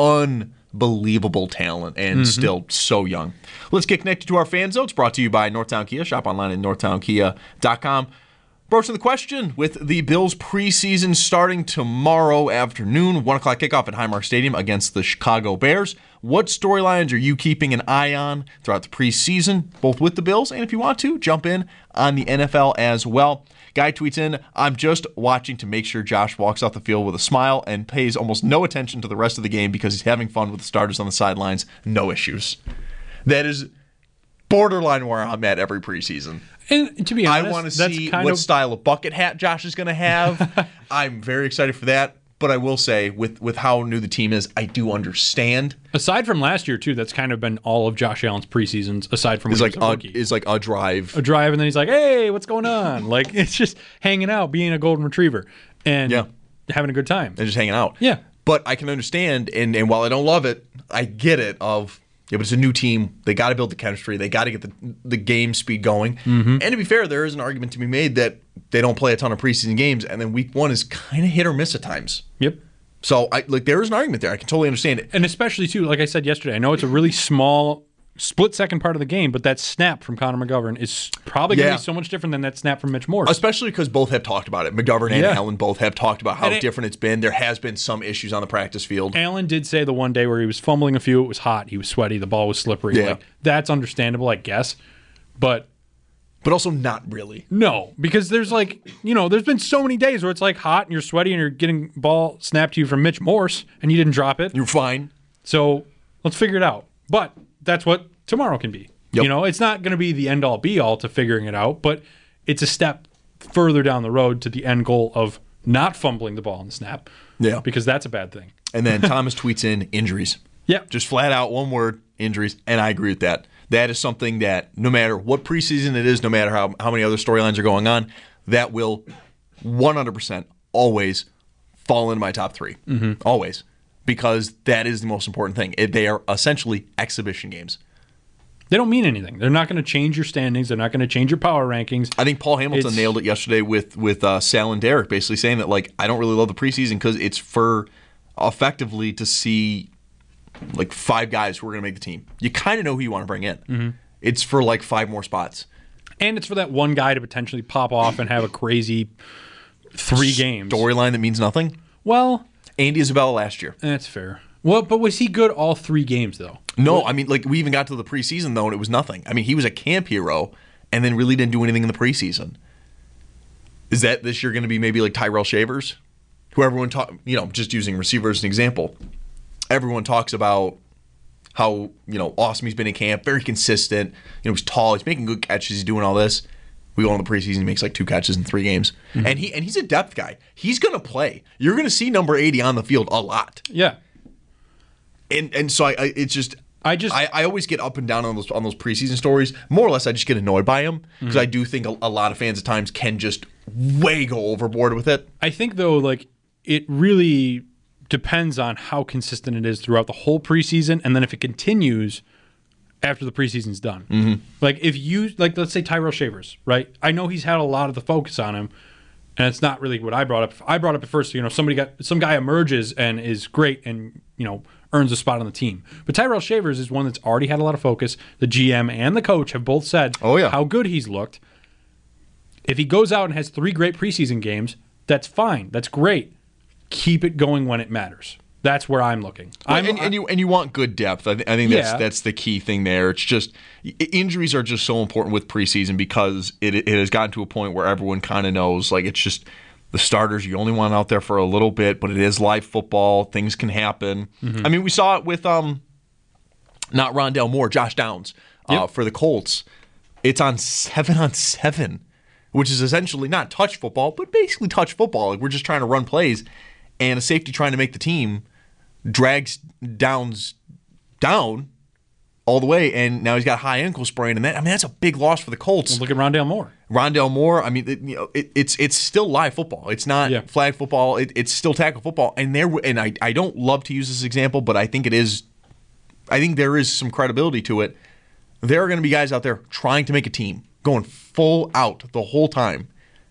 unbelievable talent, and Mm-hmm. still so young. Let's get connected to our fan zone. It's brought to you by Northtown Kia. Shop online at northtown kia dot com. Broaching the question, with the Bills preseason starting tomorrow afternoon, one o'clock kickoff at Highmark Stadium against the Chicago Bears. What storylines are you keeping an eye on throughout the preseason, both with the Bills and if you want to, jump in on the N F L as well? Guy tweets in, I'm just watching to make sure Josh walks off the field with a smile and pays almost no attention to the rest of the game because he's having fun with the starters on the sidelines. No issues. That is borderline where I'm at every preseason. And to be honest, I want to that's see kind what of style of bucket hat Josh is going to have. I'm very excited for that. But I will say, with, with how new the team is, I do understand. aside from last year too. That's kind of been all of Josh Allen's preseasons. Aside from It's when like he was a a, rookie. is like a drive. a drive, and then he's like, "Hey, what's going on?" Like it's just hanging out, being a golden retriever, and Yeah. having a good time. and just hanging out. Yeah. But I can understand, and, and while I don't love it, I get it of, yeah, but it's a new team. They got to build the chemistry. They got to get the the game speed going. Mm-hmm. And to be fair, there is an argument to be made that they don't play a ton of preseason games, and then week one is kind of hit or miss at times. Yep. So I like there is an argument there. I can totally understand it. And especially too, like I said yesterday, I know it's a really small split second part of the game, but that snap from Connor McGovern is probably going to Yeah. be so much different than that snap from Mitch Morse. Especially because both have talked about it. McGovern and Yeah. Allen both have talked about how And it- different it's been. There has been some issues on the practice field. Allen did say the one day where he was fumbling a few, it was hot, he was sweaty, the ball was slippery. Yeah. Like, that's understandable, I guess. But but also not really. No, because there's like, you know, there's been so many days where it's like hot and you're sweaty and you're getting ball snapped to you from Mitch Morse and you didn't drop it. You're fine. So let's figure it out. But that's what tomorrow can be. Yep. You know, it's not going to be the end all be all to figuring it out, but it's a step further down the road to the end goal of not fumbling the ball in the snap. Yeah. Because that's a bad thing. And then Thomas tweets in injuries. Yeah. Just flat out one word, injuries. And I agree with that. That is something that no matter what preseason it is, no matter how, how many other storylines are going on, that will one hundred percent always fall into my top three. Mhm. Always. Because that is the most important thing. It, they are essentially exhibition games. They don't mean anything. They're not going to change your standings. They're not going to change your power rankings. I think Paul Hamilton It's- nailed it yesterday with with uh, Sal and Derek, basically saying that like I don't really love the preseason because it's for effectively to see like five guys who are going to make the team. You kind of know who you want to bring in. Mhm. It's for like five more spots. And it's for that one guy to potentially pop off and have a crazy three games. Storyline that means nothing. Well, Andy Isabella last year. That's fair. Well, but was he good all three games though? No, I mean like we even got to the preseason though and it was nothing. I mean he was a camp hero and then really didn't do anything in the preseason. Is that this year going to be maybe like Tyrell Shavers? Who everyone talk, you know, just using receiver as an example. Everyone talks about how, you know, awesome he's been in camp, very consistent. You know, he's tall, he's making good catches, he's doing all this. We go in the preseason, he makes like two catches in three games. Mm-hmm. And he and he's a depth guy. He's gonna play. You're gonna see number eighty on the field a lot. Yeah. And and so I, I it's just I just I, I always get up and down on those on those preseason stories. More or less I just get annoyed by them because Mhm. I do think a, a lot of fans at times can just way go overboard with it. I think though, like it really depends on how consistent it is throughout the whole preseason, and then if it continues after the preseason's done. Mhm. Like if you like, let's say Tyrell Shavers, right? I know he's had a lot of the focus on him, and it's not really what I brought up. I brought up at first, you know, somebody got some guy emerges and is great, and you know earns a spot on the team. But Tyrell Shavers is one that's already had a lot of focus. The G M and the coach have both said, "Oh yeah, how good he's looked." If he goes out and has three great preseason games, that's fine. That's great. Keep it going when it matters. That's where I'm looking. Well, I'm, and, and you and you want good depth. I, th- I think that's Yeah. that's the key thing there. It's just i- injuries are just so important with preseason because it it has gotten to a point where everyone kind of knows like it's just the starters. You only want out there for a little bit, but it is live football. Things can happen. Mhm. I mean, we saw it with um, not Rondell Moore, Josh Downs uh, Yep. for the Colts. It's on seven on seven, which is essentially not touch football, but basically touch football. Like we're just trying to run plays. And a safety trying to make the team drags Downs down all the way, and now he's got high ankle sprain, and that I mean that's a big loss for the Colts. Well, look at Rondell Moore. Rondell Moore. I mean, it, you know, it, it's it's still live football. It's not Yeah. flag football. It, it's still tackle football. And there, and I I don't love to use this example, but I think it is. I think there is some credibility to it. There are going to be guys out there trying to make a team, going full out the whole time.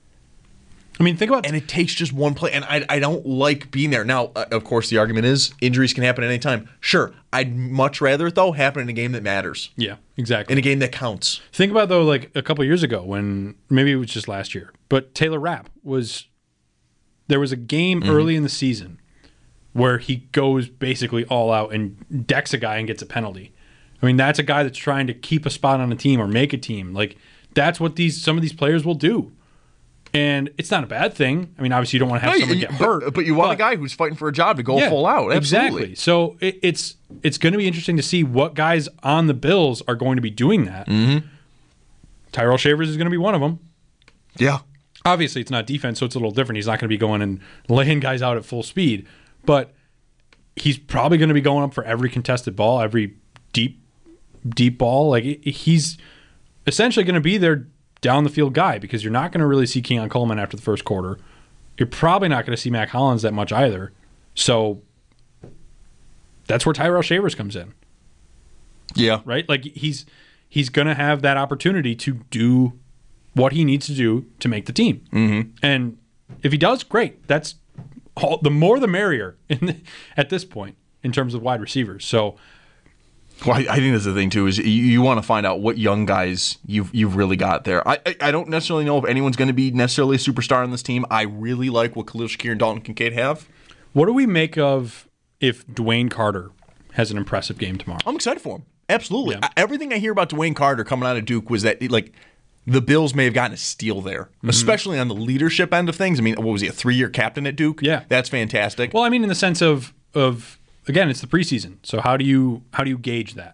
I mean, think about and it takes just one play, and I I don't like being there. Now, uh, of course, the argument is injuries can happen at any time. Sure, I'd much rather it though happen in a game that matters. Yeah, exactly. In a game that counts. Think about though, like a couple years ago when maybe it was just last year, but Taylor Rapp was. There was a game Mhm. early in the season where he goes basically all out and decks a guy and gets a penalty. I mean, that's a guy that's trying to keep a spot on a team or make a team. Like that's what these some of these players will do. And it's not a bad thing. I mean, obviously you don't want to have No, someone you- get but- hurt. but you want a guy who's fighting for a job to go Yeah, full out. Absolutely. Exactly. So it, it's it's going to be interesting to see what guys on the Bills are going to be doing that. Mm-hmm. Tyrell Shavers is going to be one of them. Yeah. Obviously, it's not defense, so it's a little different. He's not going to be going and laying guys out at full speed, but he's probably going to be going up for every contested ball, every deep, deep ball. Like he's essentially going to be their down the field guy because you're not going to really see Keon Coleman after the first quarter. You're probably not going to see Mac Hollins that much either. So that's where Tyrell Shavers comes in. Yeah. Right? Like he's he's going to have that opportunity to do what he needs to do to make the team. Mm-hmm. And if he does, great. That's all, the more the merrier in the, at this point in terms of wide receivers. So Well, I, I think that's the thing too. Is you, you want to find out what young guys you've you've really got there. I I, I don't necessarily know if anyone's going to be necessarily a superstar on this team. I really like what Khalil Shakir and Dalton Kincaid have. What do we make of if Dwayne Carter has an impressive game tomorrow? I'm excited for him. Absolutely. Yeah. Everything I hear about Dwayne Carter coming out of Duke was that like the Bills may have gotten a steal there, mm-hmm. especially on the leadership end of things. I mean, what was he, a three-year captain at Duke? Yeah, that's fantastic. Well, I mean, in the sense of of again, it's the preseason. So how do you how do you gauge that?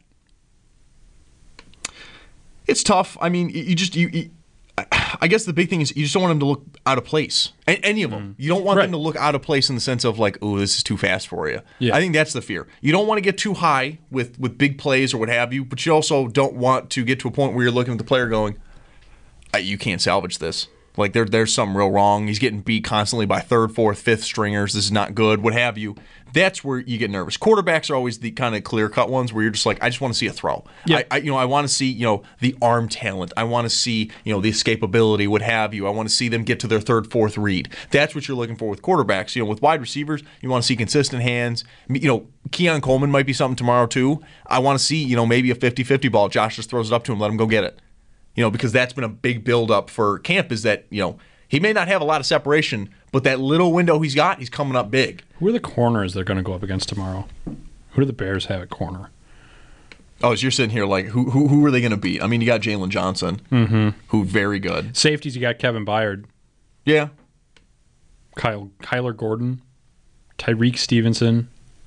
It's tough. I mean, you just you, you. I guess the big thing is you just don't want them to look out of place. Any of them. You don't want Right. them to look out of place in the sense of like, oh, this is too fast for you. Yeah. I think that's the fear. You don't want to get too high with, with big plays or what have you, but you also don't want to get to a point where you're looking at the player going, "Uh, you can't salvage this. Like there, there's something real wrong. He's getting beat constantly by third, fourth, fifth stringers. This is not good, what have you." That's where you get nervous. Quarterbacks are always the kind of clear-cut ones where you're just like, I just want to see a throw. Yeah. I, I, you know, I want to see, you know, the arm talent. I want to see, you know, the escapability, what have you. I want to see them get to their third, fourth read. That's what you're looking for with quarterbacks. You know, with wide receivers, you want to see consistent hands. You know, Keon Coleman might be something tomorrow too. I want to see, you know, maybe a fifty-fifty ball. Josh just throws it up to him, let him go get it. You know, because that's been a big build-up for camp is that, you know, he may not have a lot of separation, but that little window he's got, he's coming up big. Who are the corners they're going to go up against tomorrow? Who do the Bears have at corner? Oh, so you're sitting here like, who who, who are they going to beat? I mean, you got Jalen Johnson, mm-hmm. who very good. Safeties, you got Kevin Byard. Yeah. Kyle Kyler Gordon. Tyreek Stevenson.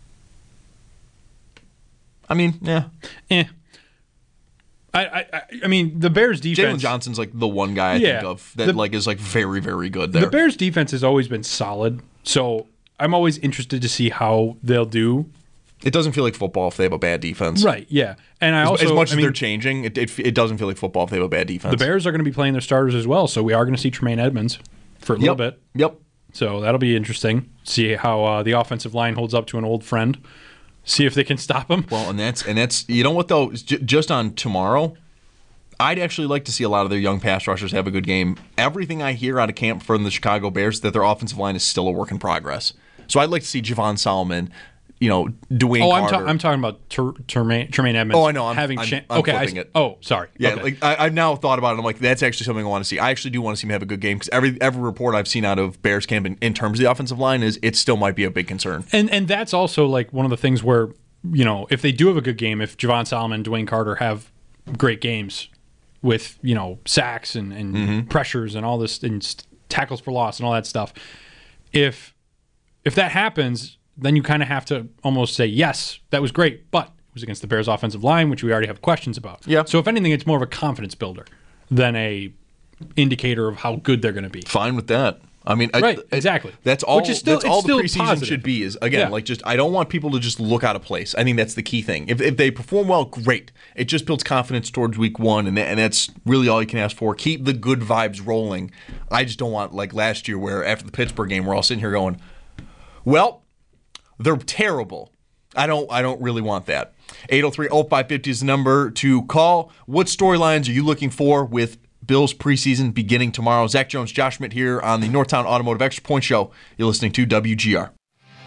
I mean, yeah. Eh. I, I I mean the Bears defense. Jalen Johnson's like the one guy I yeah, think of that the, like is like very very good there. The Bears defense has always been solid, so I'm always interested to see how they'll do. It doesn't feel like football if they have a bad defense, right? Yeah, and I as, also as much I as mean, they're changing, it, it it doesn't feel like football if they have a bad defense. The Bears are going to be playing their starters as well, so we are going to see Tremaine Edmonds for a little yep. bit. Yep. So that'll be interesting. See how uh, the offensive line holds up to an old friend. See if they can stop him. Well, and that's and that's you know what though, j- just on tomorrow. I'd actually like to see a lot of their young pass rushers have a good game. Everything I hear out of camp from the Chicago Bears is that their offensive line is still a work in progress. So I'd like to see Javon Solomon, you know, Dwayne oh, I'm, Carter. ta- I'm talking about Ter- Termaine, Tremaine Edmonds. Oh, I know. I'm, having I'm, chan- I'm okay, flipping I, it. Oh, sorry. Yeah, okay. like I, I've now thought about it. I'm like, that's actually something I want to see. I actually do want to see him have a good game because every every report I've seen out of Bears camp in, in terms of the offensive line is it still might be a big concern. And and that's also like one of the things where, you know, if they do have a good game, if Javon Solomon and Dwayne Carter have great games with, you know, sacks and, and Mm-hmm. pressures and all this and st- tackles for loss and all that stuff, if if that happens, then you kind of have to almost say, yes, that was great, but it was against the Bears offensive line, which we already have questions about. Yeah. So if anything, it's more of a confidence builder than a indicator of how good they're going to be. Fine with that. I mean, right, I, exactly. That's all. Which is still, that's all it's the still preseason positive. should be. Is again, Yeah. like just I don't want people to just look out of place. I think that's the key thing. If if they perform well, great. It just builds confidence towards week one, and that, and that's really all you can ask for. Keep the good vibes rolling. I just don't want like last year where after the Pittsburgh game, we're all sitting here going, well, they're terrible. I don't I don't really want that. eight oh three oh five fifty is the number to call. What storylines are you looking for with Bills preseason beginning tomorrow? Zach Jones, Josh Schmidt here on the Northtown Automotive Extra Point Show. You're listening to W G R.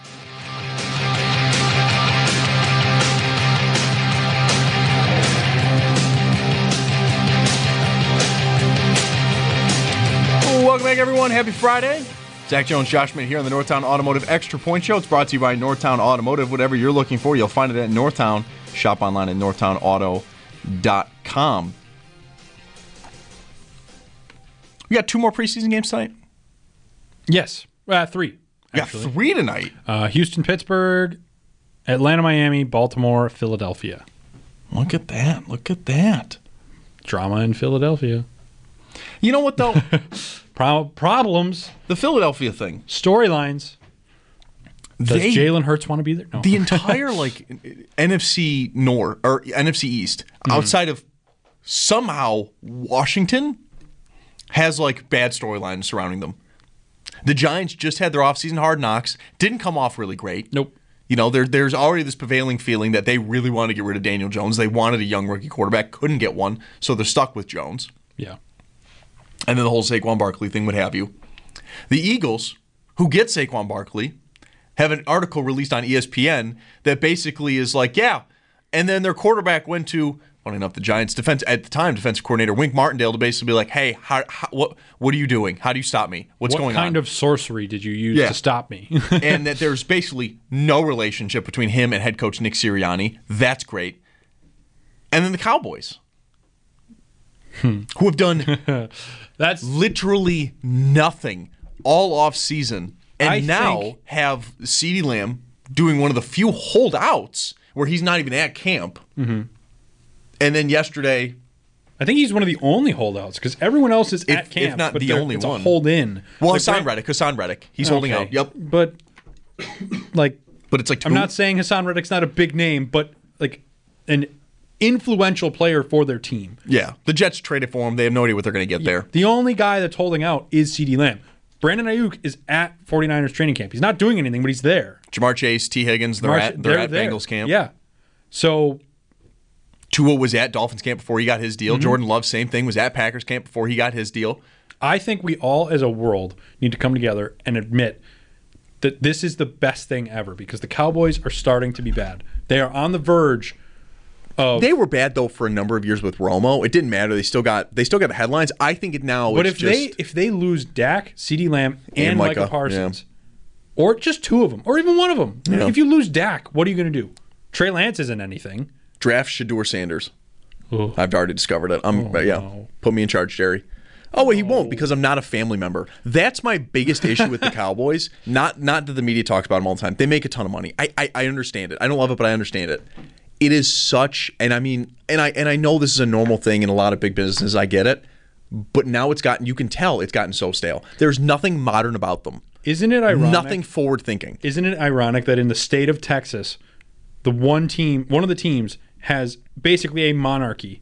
Welcome back, everyone. Happy Friday. Zach Jones, Josh Schmidt here on the Northtown Automotive Extra Point Show. It's brought to you by Northtown Automotive. Whatever you're looking for, you'll find it at Northtown. Shop online at northtown auto dot com. We got two more preseason games tonight? Yes. Uh, three. We got three tonight. Uh, Houston, Pittsburgh, Atlanta, Miami, Baltimore, Philadelphia. Look at that. Look at that. Drama in Philadelphia. You know what, though? Pro- problems. The Philadelphia thing. Storylines. Does They- Jalen Hurts want to be there? No. The entire like N F C North or N F C East, Mhm. outside of somehow Washington, has like bad storylines surrounding them. The Giants just had their offseason hard knocks, didn't come off really great. Nope. You know, there, there's already this prevailing feeling that they really wanted to get rid of Daniel Jones. They wanted a young rookie quarterback, couldn't get one, so they're stuck with Jones. Yeah. And then the whole Saquon Barkley thing, what have you. The Eagles, who get Saquon Barkley, have an article released on E S P N that basically is like, yeah, And then their quarterback went to, funny enough, the Giants' defense at the time defensive coordinator Wink Martindale to basically be like, "Hey, how, how, what what are you doing? How do you stop me? What's what going on? What kind of sorcery did you use yeah. to stop me?" And that there's basically no relationship between him and head coach Nick Sirianni. That's great. And then the Cowboys, hmm. who have done that's literally nothing all off season, and I now think... have CeeDee Lamb doing one of the few holdouts where he's not even at camp. Mm-hmm. And then yesterday, I think he's one of the only holdouts because everyone else is if, at camp, if not but the only it's one. A hold in. Well, like, Hassan Reddick, Hassan Reddick, he's okay. holding out. Yep, but like, but it's like two. I'm not saying Hassan Reddick's not a big name, but like an influential player for their team. Yeah, the Jets traded for him. They have no idea what they're going to get yeah. there. The only guy that's holding out is CeeDee Lamb. Brandon Ayuk is at 49ers training camp. He's not doing anything, but he's there. Jamar Chase, T. Higgins, they're Jamar, at they're, they're at there. Bengals camp. Yeah. So Tua was at Dolphins camp before he got his deal. Mm-hmm. Jordan Love, same thing, was at Packers camp before he got his deal. I think we all as a world need to come together and admit that this is the best thing ever because the Cowboys are starting to be bad. They are on the verge of... They were bad, though, for a number of years with Romo. It didn't matter. They still got they still got the headlines. I think it now But it's if just... they if they lose Dak, CeeDee Lamb, and, and Micah, Micah Parsons, yeah. or just two of them, or even one of them, yeah. if you lose Dak, what are you going to do? Trey Lance isn't anything. Draft Shedeur Sanders. Oh. I've already discovered it. I'm oh, yeah. No. Put me in charge, Jerry. Oh, wait, he won't because I'm not a family member. That's my biggest issue with the Cowboys. Not not that the media talks about them all the time. They make a ton of money. I, I I understand it. I don't love it, but I understand it. It is such, and I mean, and I and I know this is a normal thing in a lot of big businesses. I get it, but now it's gotten. You can tell it's gotten so stale. There's nothing modern about them. Isn't it ironic? Nothing forward thinking. Isn't it ironic that in the state of Texas, the one team, one of the teams, has basically a monarchy.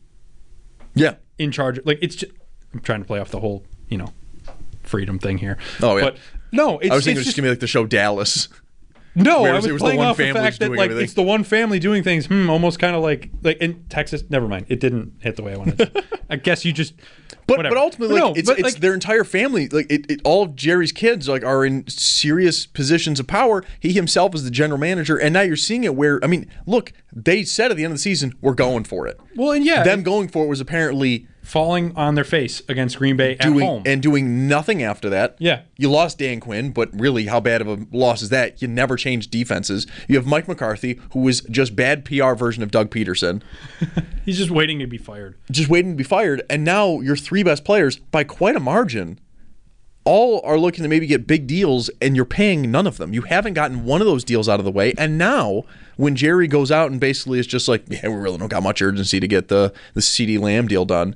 Yeah. In charge. Like it's just, I'm trying to play off the whole, you know, freedom thing here. Oh, yeah. But no, it's, I was thinking it's it was just going to be like the show Dallas. No, Whereas I was, it was playing the one off the family fact that doing like everything. it's the one family doing things. Hmm, almost kind of like like in Texas. Never mind, it didn't hit the way I wanted to. I guess you just. But whatever. but ultimately, no, like, it's but, it's like, their entire family. Like it, it, all of Jerry's kids like are in serious positions of power. He himself is the general manager, and now you're seeing it where I mean, look, they said at the end of the season we're going for it. Well, and yeah, them going for it was apparently falling on their face against Green Bay doing, at home and doing nothing after that. Yeah, you lost Dan Quinn, but really, how bad of a loss is that? You never changed defenses. You have Mike McCarthy, who was just bad P R version of Doug Peterson. He's just waiting to be fired. Just waiting to be fired, and now your three best players, by quite a margin, all are looking to maybe get big deals, and you're paying none of them. You haven't gotten one of those deals out of the way, and now when Jerry goes out and basically is just like, yeah, we really don't got much urgency to get the the CeeDee Lamb deal done.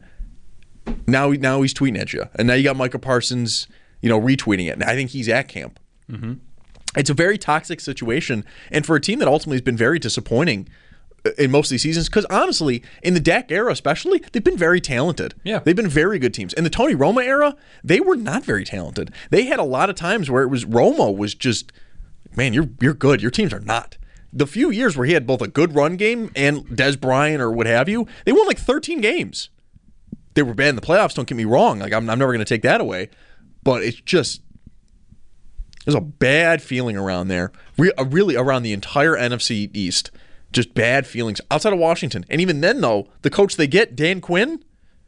Now, now he's tweeting at you, and now you got Micah Parsons, you know, retweeting it. And I think he's at camp. Mm-hmm. It's a very toxic situation, and for a team that ultimately has been very disappointing in most of these seasons, because honestly, in the Dak era especially, they've been very talented. Yeah. They've been very good teams. In the Tony Romo era, they were not very talented. They had a lot of times where it was Romo was just, man, you're you're good. Your teams are not. The few years where he had both a good run game and Dez Bryant or what have you, they won like thirteen games. They were bad in the playoffs, don't get me wrong. Like I'm, I'm never going to take that away. But it's just, there's a bad feeling around there. Re- really around the entire N F C East. Just bad feelings outside of Washington. And even then, though, the coach they get, Dan Quinn,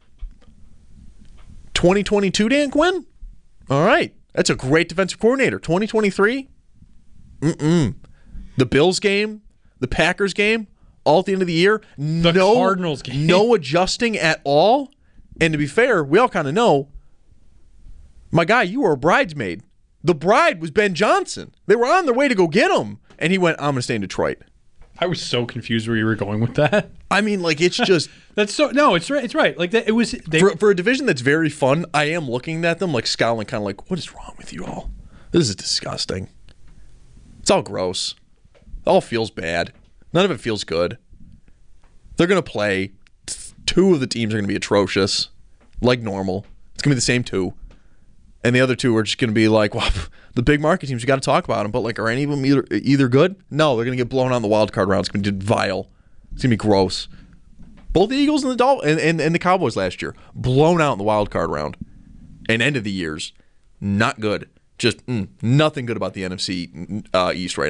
twenty twenty-two Dan Quinn? All right. That's a great defensive coordinator. twenty twenty-three? Mm-mm. The Bills game, the Packers game, all at the end of the year. The no, Cardinals game. No adjusting at all. And to be fair, we all kind of know, my guy, you were a bridesmaid. The bride was Ben Johnson. They were on their way to go get him. And he went, I'm going to stay in Detroit. I was so confused where you were going with that. I mean, like, it's just... that's so... No, it's right. It's right. Like, that, it was... They, for, for a division that's very fun, I am looking at them, like, scowling, kind of like, what is wrong with you all? This is disgusting. It's all gross. It all feels bad. None of it feels good. They're going to play. Two of the teams are going to be atrocious, like normal. It's going to be the same two. And the other two are just going to be like, well, the big market teams, you got to talk about them. But, like, are any of them either, either good? No, they're going to get blown out in the wild card round. It's going to be vile. It's going to be gross. Both the Eagles and the Dol- and, and, and the Cowboys last year, blown out in the wild card round. And end of the years, not good. Just mm, nothing good about the N F C uh, East right now.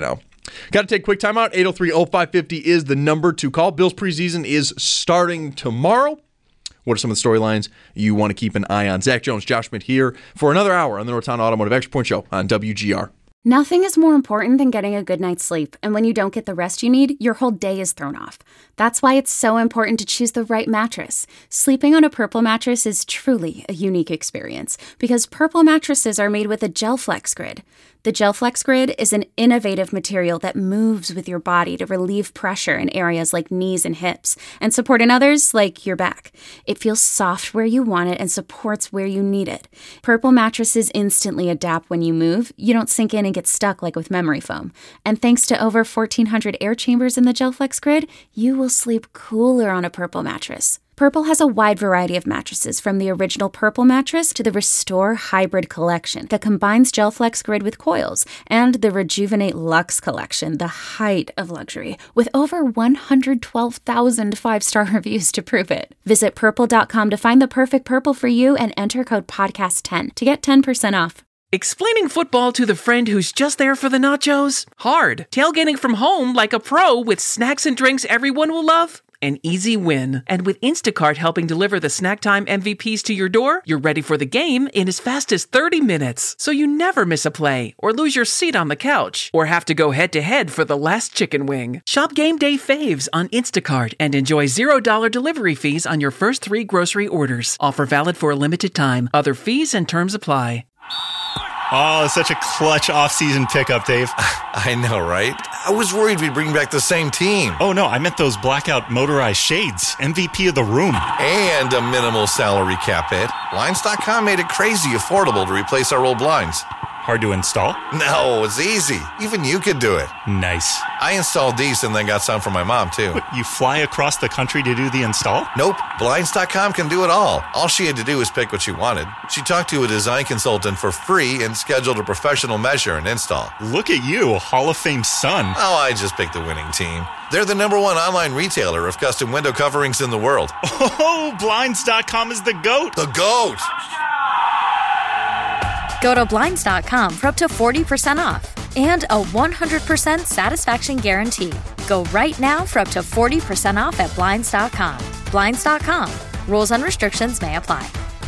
Got to take a quick time out. eight oh three oh five five oh is the number to call. Bills preseason is starting tomorrow. What are some of the storylines you want to keep an eye on? Zach Jones, Josh Schmidt here for another hour on the Northtown Automotive Extra Point Show on W G R. Nothing is more important than getting a good night's sleep, and when you don't get the rest you need, your whole day is thrown off. That's why it's so important to choose the right mattress. Sleeping on a Purple mattress is truly a unique experience because Purple mattresses are made with a GelFlex Grid. The GelFlex Grid is an innovative material that moves with your body to relieve pressure in areas like knees and hips and support in others like your back. It feels soft where you want it and supports where you need it. Purple mattresses instantly adapt when you move. You don't sink in and get stuck like with memory foam. And thanks to over fourteen hundred air chambers in the GelFlex Grid, you will sleep cooler on a Purple mattress. Purple has a wide variety of mattresses, from the original Purple mattress to the Restore Hybrid collection that combines GelFlex Grid with coils, and the Rejuvenate Luxe collection, the height of luxury, with over one hundred twelve thousand five-star reviews to prove it. Visit purple dot com to find the perfect Purple for you and enter code podcast ten to get ten percent off. Explaining football to the friend who's just there for the nachos? Hard. Tailgating from home like a pro with snacks and drinks everyone will love? An easy win. And with Instacart helping deliver the snack time M V Ps to your door, you're ready for the game in as fast as thirty minutes. So you never miss a play, or lose your seat on the couch, or have to go head-to-head for the last chicken wing. Shop Game Day Faves on Instacart and enjoy zero dollars delivery fees on your first three grocery orders. Offer valid for a limited time. Other fees and terms apply. Oh, such a clutch off-season pickup, Dave. I know, right? I was worried we'd bring back the same team. Oh, no, I meant those blackout motorized shades. M V P of the room. And a minimal salary cap hit. Blinds dot com made it crazy affordable to replace our old blinds. Hard to install? No, it's easy. Even you could do it. Nice. I installed these and then got some for my mom, too. What, you fly across the country to do the install? Nope. Blinds dot com can do it all. All she had to do was pick what she wanted. She talked to a design consultant for free and scheduled a professional measure and install. Look at you, a Hall of Fame son. Oh, I just picked the winning team. They're the number one online retailer of custom window coverings in the world. Oh, Blinds dot com is the GOAT. The GOAT. Go to Blinds dot com for up to forty percent off and a one hundred percent satisfaction guarantee. Go right now for up to forty percent off at Blinds dot com. Blinds dot com. Rules and restrictions may apply.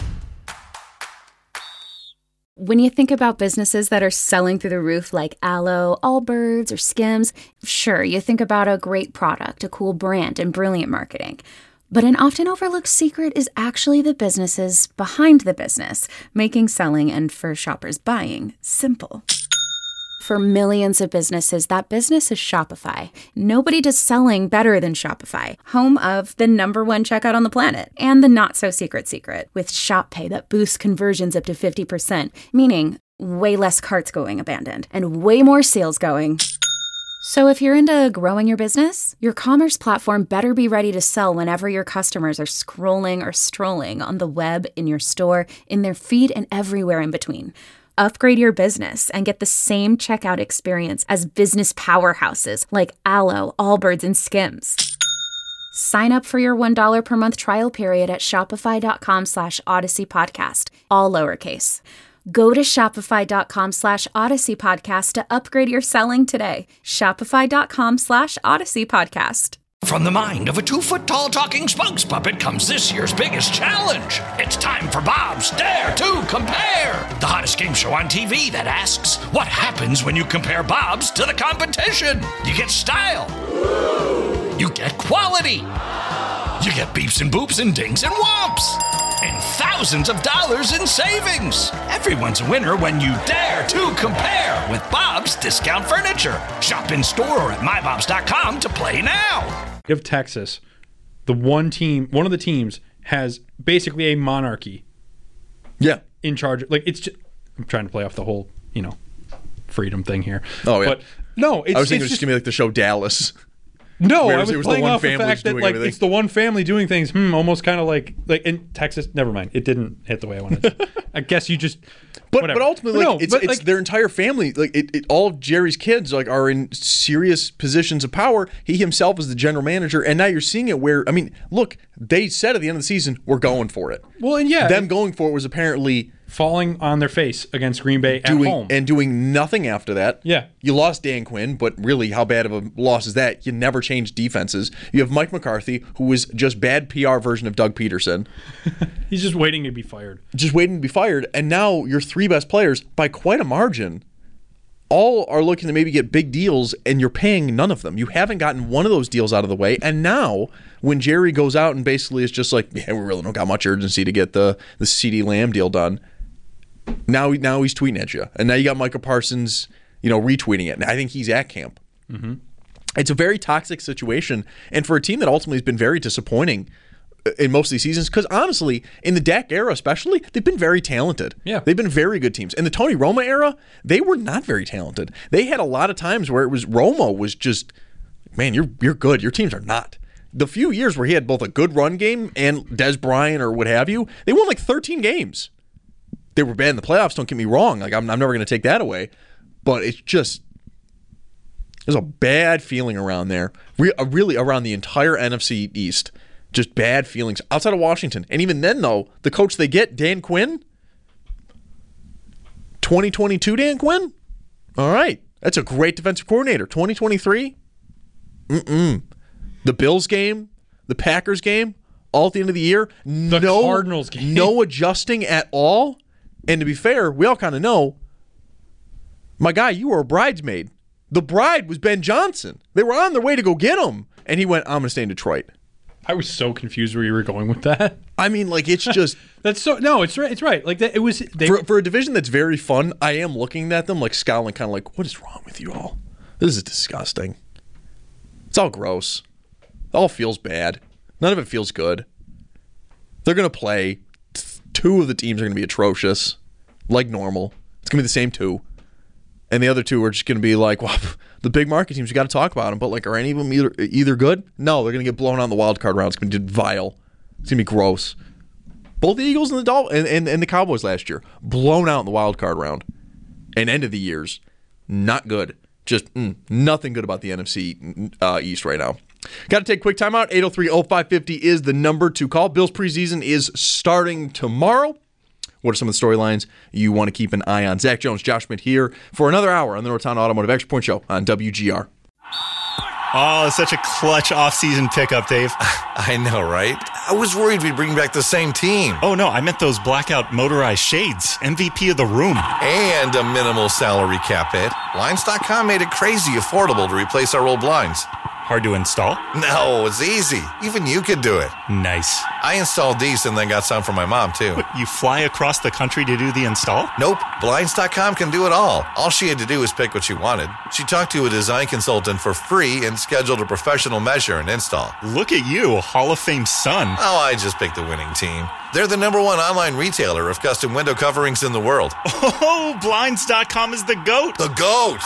When you think about businesses that are selling through the roof like Aloe, Allbirds, or Skims, sure, you think about a great product, a cool brand, and brilliant marketing. But an often overlooked secret is actually the businesses behind the business, making selling and, for shoppers, buying simple. For millions of businesses, that business is Shopify. Nobody does selling better than Shopify, home of the number one checkout on the planet, and the not-so-secret secret, with Shop Pay that boosts conversions up to fifty percent, meaning way less carts going abandoned, and way more sales going. So if you're into growing your business, your commerce platform better be ready to sell whenever your customers are scrolling or strolling on the web, in your store, in their feed, and everywhere in between. Upgrade your business and get the same checkout experience as business powerhouses like Aloe, Allbirds, and Skims. Sign up for your one dollar per month trial period at shopify dot com slash odyssey podcast, all lowercase. Go to shopify dot com slash odyssey podcast to upgrade your selling today. shopify dot com slash odyssey podcast. From the mind of a two-foot-tall talking spokes puppet comes this year's biggest challenge. It's time for Bob's Dare to Compare, the hottest game show on T V that asks, what happens when you compare Bob's to the competition? You get style. You get quality. You get beeps and boops and dings and whomps. And thousands of dollars in savings. Everyone's a winner when you dare to compare with Bob's Discount Furniture. Shop in store or at my bobs dot com to play now. Of Texas, the one team, one of the teams has basically a monarchy. Yeah, in charge. Like it's, just, I'm trying to play off the whole, you know, freedom thing here. Oh yeah. But no, it's, I was thinking it's it was just gonna be like the show Dallas. No, Where I was, it was playing the one off the fact that like everything. It's the one family doing things. Hmm, almost kind of like like in Texas. Never mind, it didn't hit the way I wanted. to. I guess you just But Whatever. but ultimately, like, no, it's but, it's like, their entire family. Like it, it, all of Jerry's kids like are in serious positions of power. He himself is the general manager, and now you're seeing it where I mean, look, they said at the end of the season we're going for it. Well, and yeah, them going for it was apparently falling on their face against Green Bay at doing, home and doing nothing after that. Yeah, you lost Dan Quinn, but really, how bad of a loss is that? You never changed defenses. You have Mike McCarthy, who was just bad P R version of Doug Peterson. He's just waiting to be fired. Just waiting to be fired, and now your three best players, by quite a margin, all are looking to maybe get big deals, and you're paying none of them. You haven't gotten one of those deals out of the way, and now when Jerry goes out and basically is just like, yeah, we really don't got much urgency to get the the CeeDee Lamb deal done. Now, now he's tweeting at you, and now you got Micah Parsons, you know, retweeting it. And I think he's at camp. Mm-hmm. It's a very toxic situation, and for a team that ultimately has been very disappointing in most of these seasons, because honestly, in the Dak era especially, they've been very talented. Yeah. They've been very good teams. In the Tony Romo era, they were not very talented. They had a lot of times where it was Romo was just, man, you're you're good. Your teams are not. The few years where he had both a good run game and Dez Bryant or what have you, they won like thirteen games. They were bad in the playoffs, don't get me wrong. Like I'm, I'm never going to take that away. But it's just, there's a bad feeling around there. Re- really around the entire N F C East. Just bad feelings outside of Washington. And even then, though, the coach they get, Dan Quinn, twenty twenty-two Dan Quinn? All right. That's a great defensive coordinator. twenty twenty-three? Mm-mm. The Bills game, the Packers game, all at the end of the year. The no, Cardinals game. No adjusting at all. And to be fair, we all kind of know, my guy, you were a bridesmaid. The bride was Ben Johnson. They were on their way to go get him. And he went, I'm going to stay in Detroit. I was so confused where you were going with that. I mean, like, it's just... that's so... No, it's right. It's right. Like, that, it was... They, for, for a division that's very fun, I am looking at them, like, scowling, kind of like, what is wrong with you all? This is disgusting. It's all gross. It all feels bad. None of it feels good. They're going to play. Two of the teams are going to be atrocious, like normal. It's going to be the same two. And the other two are just going to be like, well, the big market teams, you got to talk about them. But, like, are any of them either, either good? No, they're going to get blown out in the wild card round. It's going to be vile. It's going to be gross. Both the Eagles and the Dol- and, and, and the Cowboys last year, blown out in the wild card round. And end of the years, not good. Just mm, nothing good about the N F C uh, East right now. Got to take a quick time out. eight oh three oh five five oh is the number to call. Bills preseason is starting tomorrow. What are some of the storylines you want to keep an eye on? Zach Jones, Josh Schmidt here for another hour on the Northtown Automotive Extra Point Show on W G R. Oh, such a clutch off-season pickup, Dave. I know, right? I was worried we'd bring back the same team. Oh, no, I meant those blackout motorized shades. M V P of the room. And a minimal salary cap hit. Blinds dot com made it crazy affordable to replace our old blinds. Hard to install? No, it's easy. Even you could do it. Nice. I installed these and then got some for my mom, too. What, you fly across the country to do the install? Nope. Blinds dot com can do it all. All she had to do was pick what she wanted. She talked to a design consultant for free and scheduled a professional measure and install. Look at you, Hall of Fame son. Oh, I just picked the winning team. They're the number one online retailer of custom window coverings in the world. Oh, Blinds dot com is the GOAT. The GOAT.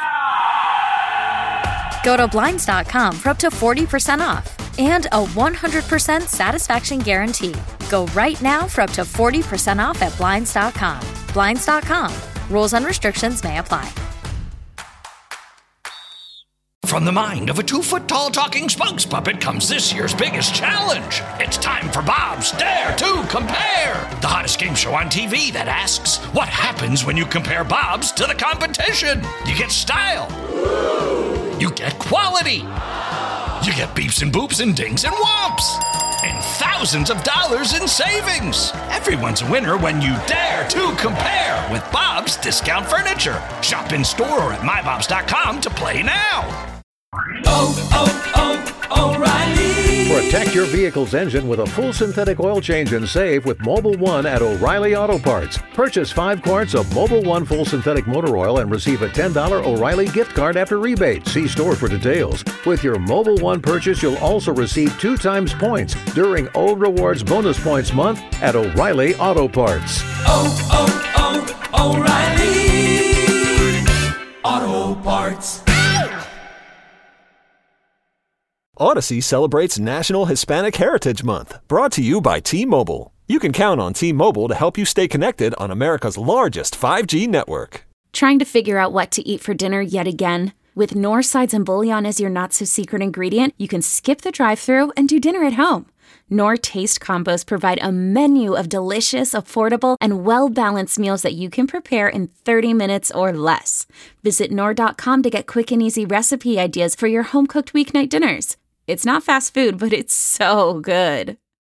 Go to Blinds dot com for up to forty percent off and a one hundred percent satisfaction guarantee. Go right now for up to forty percent off at Blinds dot com. Blinds dot com. Rules and restrictions may apply. From the mind of a two-foot-tall talking spokes puppet comes this year's biggest challenge. It's time for Bob's Dare to Compare, the hottest game show on T V that asks, what happens when you compare Bob's to the competition? You get style. You get quality. You get beeps and boops and dings and whomps. And thousands of dollars in savings. Everyone's a winner when you dare to compare with Bob's Discount Furniture. Shop in store or at my bobs dot com to play now. Oh, oh, oh, O'Reilly. Protect your vehicle's engine with a full synthetic oil change and save with Mobil one at O'Reilly Auto Parts. Purchase five quarts of Mobil one full synthetic motor oil and receive a ten dollars O'Reilly gift card after rebate. See store for details. With your Mobil one purchase, you'll also receive two times points during O Rewards Bonus Points Month at O'Reilly Auto Parts. Oh, oh, oh, O'Reilly Auto Parts. Odyssey celebrates National Hispanic Heritage Month, brought to you by T-Mobile. you can count on T-Mobile to help you stay connected on America's largest five G network. Trying to figure out what to eat for dinner yet again? With Knorr sides and bouillon as your not-so-secret ingredient, you can skip the drive-thru and do dinner at home. Knorr Taste Combos provide a menu of delicious, affordable, and well-balanced meals that you can prepare in thirty minutes or less. Visit Knorr dot com to get quick and easy recipe ideas for your home-cooked weeknight dinners. It's not fast food, but it's so good.